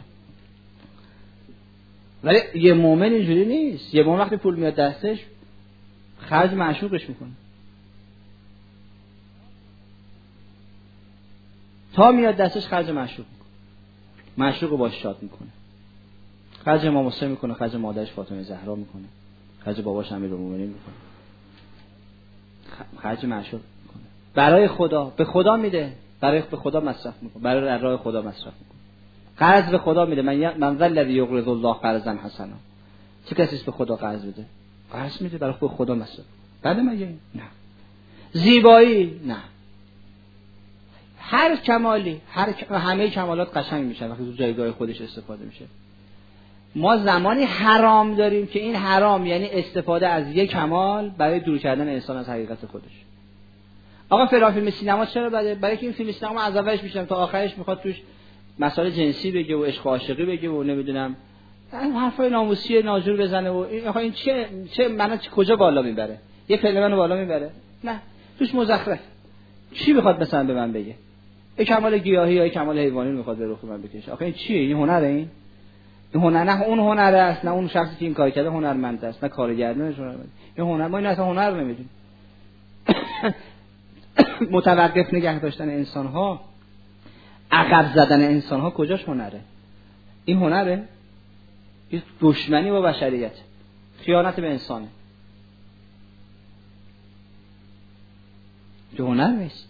ولی یه مومن اینجوری نیست. یه مومن وقتی پول میاد دستش، خرج معشوقش میکنه. تا میاد دستش خرج معشوق میکنه، معشوق رو باش شاد میکنه. خرج امام حسین میکنه، خرج مادرش فاطمه زهرا میکنه، خرج باباش امیرالمومنین میکنه، خرج معشوق میکنه. برای خدا، به خدا میده، برای به خدا مصرف میکنه، برای راه خدا مصرف میکنه. قرض به خدا میده. من من ذل الذی یقرض الله قرضا حسنا. چه کسی به خدا قرض بده؟ قرض میده برای خدا مصرف. بعد مگه نه. زیبایی نه. هر کمالی، هر همه کمالات قشنگ میشن وقتی تو جایگاه خودش استفاده میشه. ما زمانی حرام داریم که این حرام یعنی استفاده از یک کمال برای دور کردن انسان از حقیقت خودش. آقا فلان فیلم سینما چرا بده؟ برای که این فیلم سینما از اولش میشم تا آخرش میخواد توش مسائل جنسی بگه و عشق و عاشقی بگه و نمیدونم حرفای ناموسی ناجور بزنه و این آخه این چه چه منو کجا بالا میبره؟ یه کلمه‌نو بالا میبره؟ نه، توش مزخرف. چی میخواد مثلا به من بگه؟ یک کمال گیاهی یا یک کمال حیوانی میخواد به رخ من بکشه. آخه این چیه؟ این هنره؟ این این هنر نه اون هنره است، نه اون شخصی که این کار کرده هنرمند است، نه کارگردانش هنرمند. این هنر ما این اصلا هنر نمیدونیم. متوقف نگه داشتن انسان ها، عقب زدن انسان ها کجاش هنره؟ این هنره؟ این دشمنی با بشریت، خیانت به انسانه. این هنر نیست.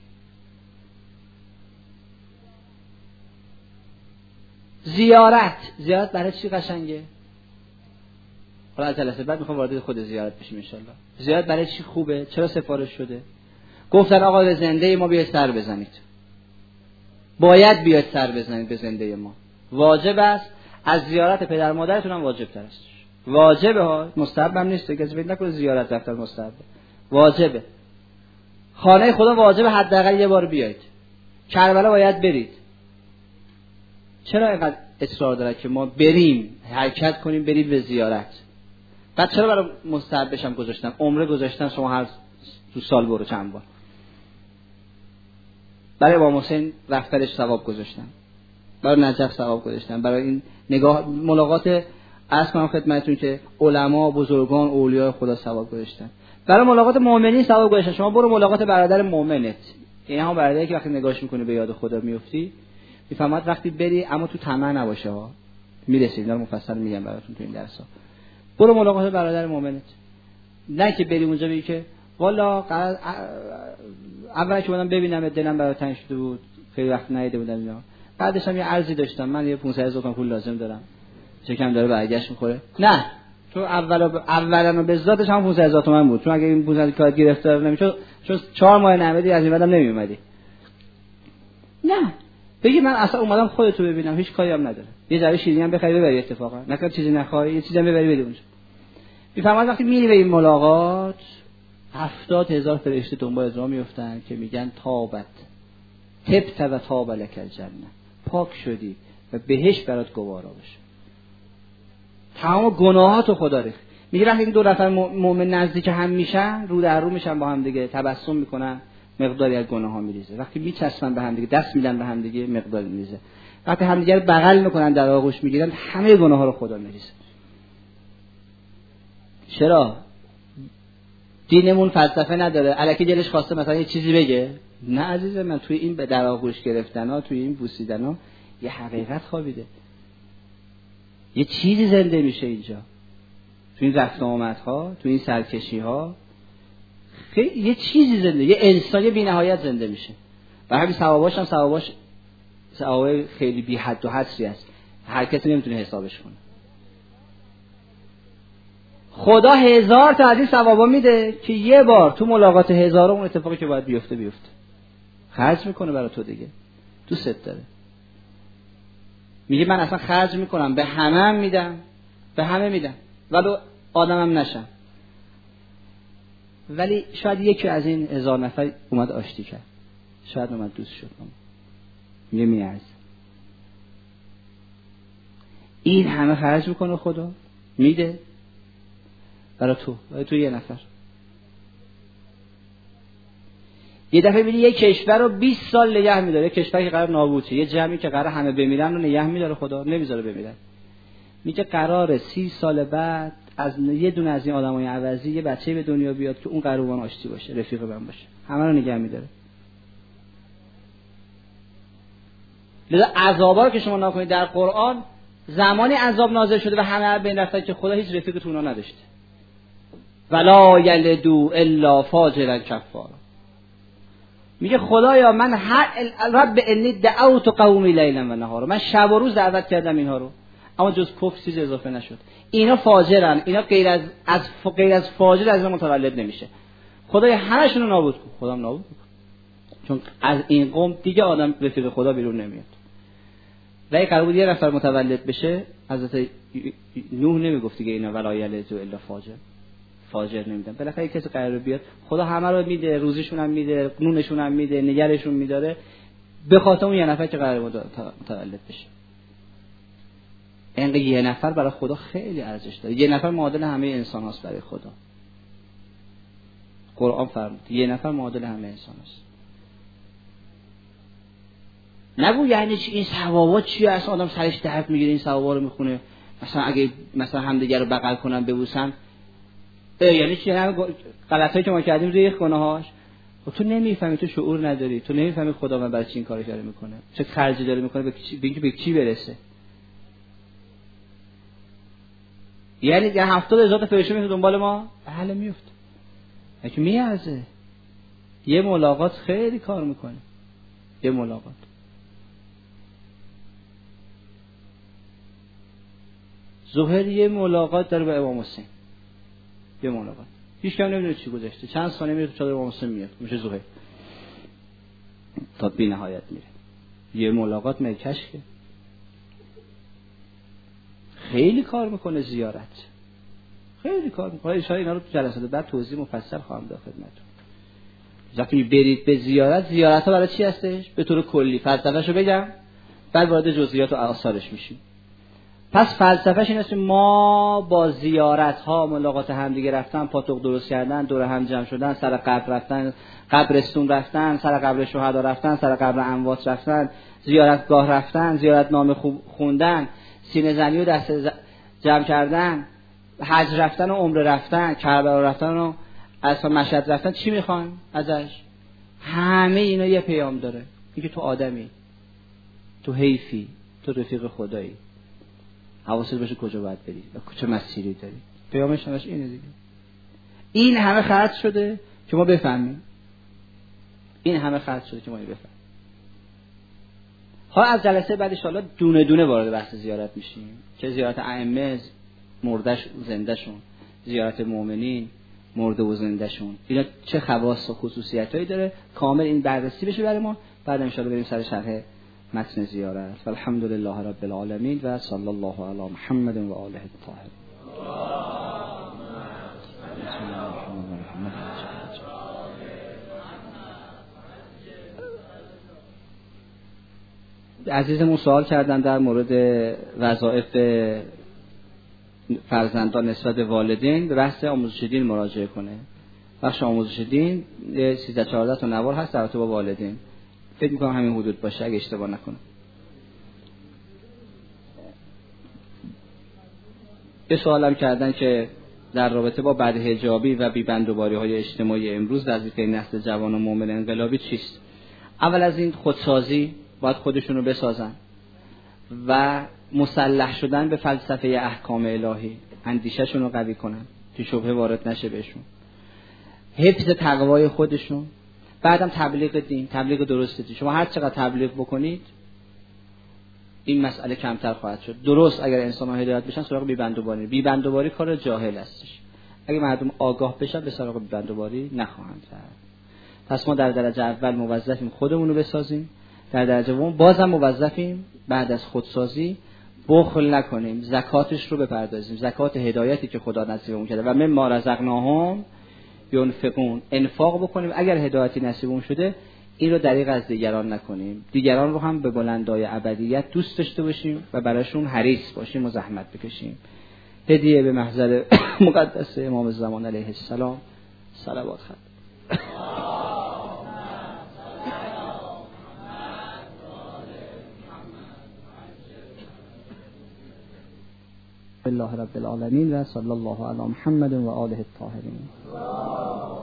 زیارت، زیارت برای چی قشنگه؟ حالا از جلسه بعد میخوام وارد خود زیارت بشیم ان شاء الله. زیارت برای چی خوبه؟ چرا سفارش شده؟ گفتن آقا به زنده ما بیاید سر بزنید. باید بیاید سر بزنید به زنده ما. واجب است. از زیارت پدر مادرتون هم واجب تر است. واجبه ها، مستحب هم نیست. کسی فکر نکنه زیارت رفتن مستحبه. واجبه. خانه خدا واجبه حداقل یه بار بیاید. کربلا باید برید. چرا اینقدر اصرار داره که ما بریم، حرکت کنیم، بریم به زیارت؟ بعد چرا برای مستحبش هم گذاشتن؟ عمره گذاشتن شما هر تو سال برو چند بار. برای امام حسین رفتنش ثواب گذاشتن. برای نجف ثواب گذاشتن، برای این نگاه ملاقات عرض کنم خدمتتون که علما، بزرگان، اولیاء خدا ثواب گذاشتن، برای ملاقات مؤمنین ثواب گذاشتن. شما برو ملاقات برادر مؤمنت، این هم برادری که وقتی نگاهش میکنی به یاد خدا میافتی، میفهمد وقتی بری اما تو طمع نباشه ها، میرسید. اینا رو مفصل میگم براتون تو این درس‌ها. برو ملاقات برادر مؤمنت، نه که بری اونجا بگی که والا قرار اول که اومدم ببینم دلم برات تنگ شده بود، خیلی وقت ندیده بودم اینا، بعدش هم یه عرضی داشتم، من یه پانصد هزار تومان پول لازم دارم، چه کم داره برگشت میخوره. نه، تو اولا اولا به ذاتش هم پانصد هزار تومان بود، چون اگه این پانصد کار گرفتار نمیشد، چون چهار ماه نمیدی از این بعدم نمیومدی. نه، بگی من اصلا اومدم خودتو ببینم، هیچ کاری هم نداره، یه ذره شیرینی هم بخری ببری، اتفاقا نکنه چیزی نخوای، یه چیزی هم ببری بده اونجا. میفهمید وقتی میری به این ملاقات هفتاد هزار فرشته دنبال از راه میافتن که میگن تابت تبت و تاب لک الجنه، پاک شدی و بهشت برات گوارا بشه، تمام گناهاتو خدا ریخت. میگه وقتی این دو نفر مؤمن نزدیک هم میشن، رو در رو میشن با هم دیگه، تبسم میکنن، مقداری از گناه‌ها میریزه. وقتی میچسبن به هم دیگه، دست میدن به هم دیگه، مقداری میریزه. وقتی هم دیگه رو بغل میکنن، در آغوش میگیرن، همه گناه‌ها رو خدا میریزه. چرا؟ دینمون فلسفه نداره، الکی دلش خواسته مثلا یه چیزی بگه. نه عزیز من، توی این به در آغوش گرفتن‌ها، توی این بوسیدن‌ها یه حقیقت خوابیده، یه چیزی زنده میشه اینجا، توی این رفت و آمدها، توی این سرکشی‌ها خیلی یه چیزی زنده، یه انسانی بی‌نهایت زنده میشه. و همین ثواباش هم ثواباش ثواب خیلی بی حد و حصری است، هر کسی نمیتونه حسابش کنه. خدا هزار تا از این ثوابا میده که یه بار تو ملاقات هزارم اون اتفاقی که باید بیفته بیفته، خرج میکنه برای تو دیگه، دوست داره. میگه من اصلا خرج میکنم، به همه هم میدم، به همه میدم ولو آدمم نشم. ولی شاید یکی از این هزار نفر اومد آشتی کرد، شاید اومد دوست شد، میگه میارزه. این همه خرج میکنه خدا، میده برای تو، برای تو یه نفر. یه دفعه میبینی یه کشور رو بیست سال نگه میداره، یه کشوری که قرار نابود شه، یه جمعی که قرار همه بمیرن رو نگه میداره خدا، نمیذاره بمیرن. میگه قراره سی سال بعد از یه دونه از این آدمای عوضی یه بچه‌ای به دنیا بیاد که اون قرار با من آشتی باشه، رفیق من باشه، همه رو نگه میداره. لذا عذابا رو که شما نکنید در قرآن، زمانی عذاب نازل شده و همه بین رفتن که خدا هیچ رفیق تو اونا نداشته. ولا یلدو الا فاجرا کفارا. میگه خدایا من هر رب انی دعوت قومی لیلا و نهارا، من شب و روز دعوت کردم اینها رو، اما جز کفر چیز اضافه نشد. اینا فاجرن، اینا غیر از از غیر از فاجر از اینا متولد نمیشه. خدایا همشون رو نابود کن. خدا هم نابود کن، چون از این قوم دیگه آدم رفیق خدا بیرون نمیاد. و اگه قرار بود یه نفر متولد بشه، حضرت نوح نمیگفت دیگه اینا ولا یلدو الا فاجر، فاجر نمیدن. بالاخره کسی قرار بیاد، خدا همه رو میده، روزیشون هم میده، نونشون هم میده، نگرشون میداره، به خاطر اون یه نفر که قرار متولد بشه. اینقدر یه نفر برای خدا خیلی ارزش داره. یه نفر معادل همه انسان هاست برای خدا. قرآن فرمود یه نفر معادل همه انسان هاست. نگو یعنی این ثوابات چیه، اصلا آدم سرش درد میگیره این ثوابا رو میخونه، مثلا اگه مثلا همدیگه رو بغل کنن ببوسن، یعنی چی؟ یعنی غلطایی که ما کردیم ریخ گناهاش. و تو نمیفهمی، تو شعور نداری، تو نمیفهمی خدا من برای چی این کارو داره میکنه، چه خرجی داره میکنه، به چی به به چی برسه. یعنی ده هفتاد هزار تا فرشته میاد دنبال ما، بله میفته، یکی میارزه. یه ملاقات خیلی کار میکنه، یه ملاقات. ظهر یه ملاقات داره با امام حسین، یه ملاقات، هیچ کم نمیدونه چی گذشته، چند ثانیه میره تو چادر امام حسین میاد، میشه ظهر تا بی نهایت میره. یه ملاقات مکشکه، خیلی کار میکنه. زیارت خیلی کار میکنه. ان شاء الله اینا رو تو جلسات بعد توضیح مفصل خواهم داد خدمتتون. وقتی برید به زیارت، زیارت ها برای چی هستش؟ به طور کلی فلسفه‌شو بگم، بعد وارد جزئیات و آثارش میشیم. پس فلسفهش این است که ما با زیارت ها، ملاقات همدیگه رفتن، پاتوق درست کردن، دور هم جمع شدن، سر قبر رفتن، قبرستون رفتن، سر قبر شهدا رفتن، سر قبر اموات رفتن، زیارتگاه رفتن، زیارت نامه خوندن، سینه زنی و دست جمع کردن، حج رفتن و عمره رفتن، کربلا رفتن و اصلا مشهد رفتن، چی میخوان ازش؟ همه اینا یه پیام داره، اینکه تو آدمی، تو حیفی، تو رفیق خدایی، حواست باشه کجا باید بری و چه مسیری داری. پیامش همش اینه دیگه. این همه خرج شده که ما بفهمیم، این همه خرج شده که ما بفهمیم. حالا از جلسه بعد ان شاء الله دونه دونه وارد بحث زیارت میشیم که زیارت ائمه، مردش زندهشون، زیارت مؤمنین، مرده و زندهشون، اینا چه خواص و خصوصیتایی داره، کامل این بررسی بشه برای ما. بعد ان شاء الله بریم سر شرح متن زیارت. والحمدلله رب العالمین و صلی الله علی محمد و آله الطاهرین. عزیزمون سوال کردن در مورد وظایف فرزندان نسبت به والدین، به بحث آموزش دین مراجعه کنه. بخش آموزش دین سیزده چهارده تا نوار هست در رابطه با والدین، فکر می‌کنم همین حدود باشه اگه اشتباه نکنم. یه سوالم کردن که در رابطه با بدحجابی و بی‌بندوباری‌های اجتماعی امروز وظیفه نسل جوان و مؤمن انقلابی چیست؟ اول از این خودسازی، باید خودشونو بسازن و مسلح شدن به فلسفه احکام الهی، اندیشه‌شون رو قوی کنن که شبهه وارد نشه بهشون، حفظ تقوای خودشون، بعدم تبلیغ دین، تبلیغ درست دین. شما هر چقدر تبلیغ بکنید این مسئله کمتر خواهد شد. درست اگر انسان‌ها هدایت بشن سراغ بی‌بندوباری، بی‌بندوباری کار جاهل هستش. اگه مردم آگاه بشن به سراغ بی‌بندوباری نخواهند رفت. پس ما در درجه اول موظفیم خودمون رو بسازیم، در درجه دوم بازم موظفیم بعد از خودسازی بخل نکنیم، زکاتش رو بپردازیم، زکات هدایتی که خدا نصیبمون کرده و مما رزقناهم ينفقون، انفاق بکنیم. اگر هدایتی نصیبمون شده این رو دریغ از دیگران نکنیم، دیگران رو هم به بلندای ابدیت دوست داشته باشیم و براشون حریص باشیم و زحمت بکشیم. هدیه به محضر مقدس امام زمان علیه السلام. صلوات خط الله رب العالمین و صلی الله علی محمد و آله الطاهرین.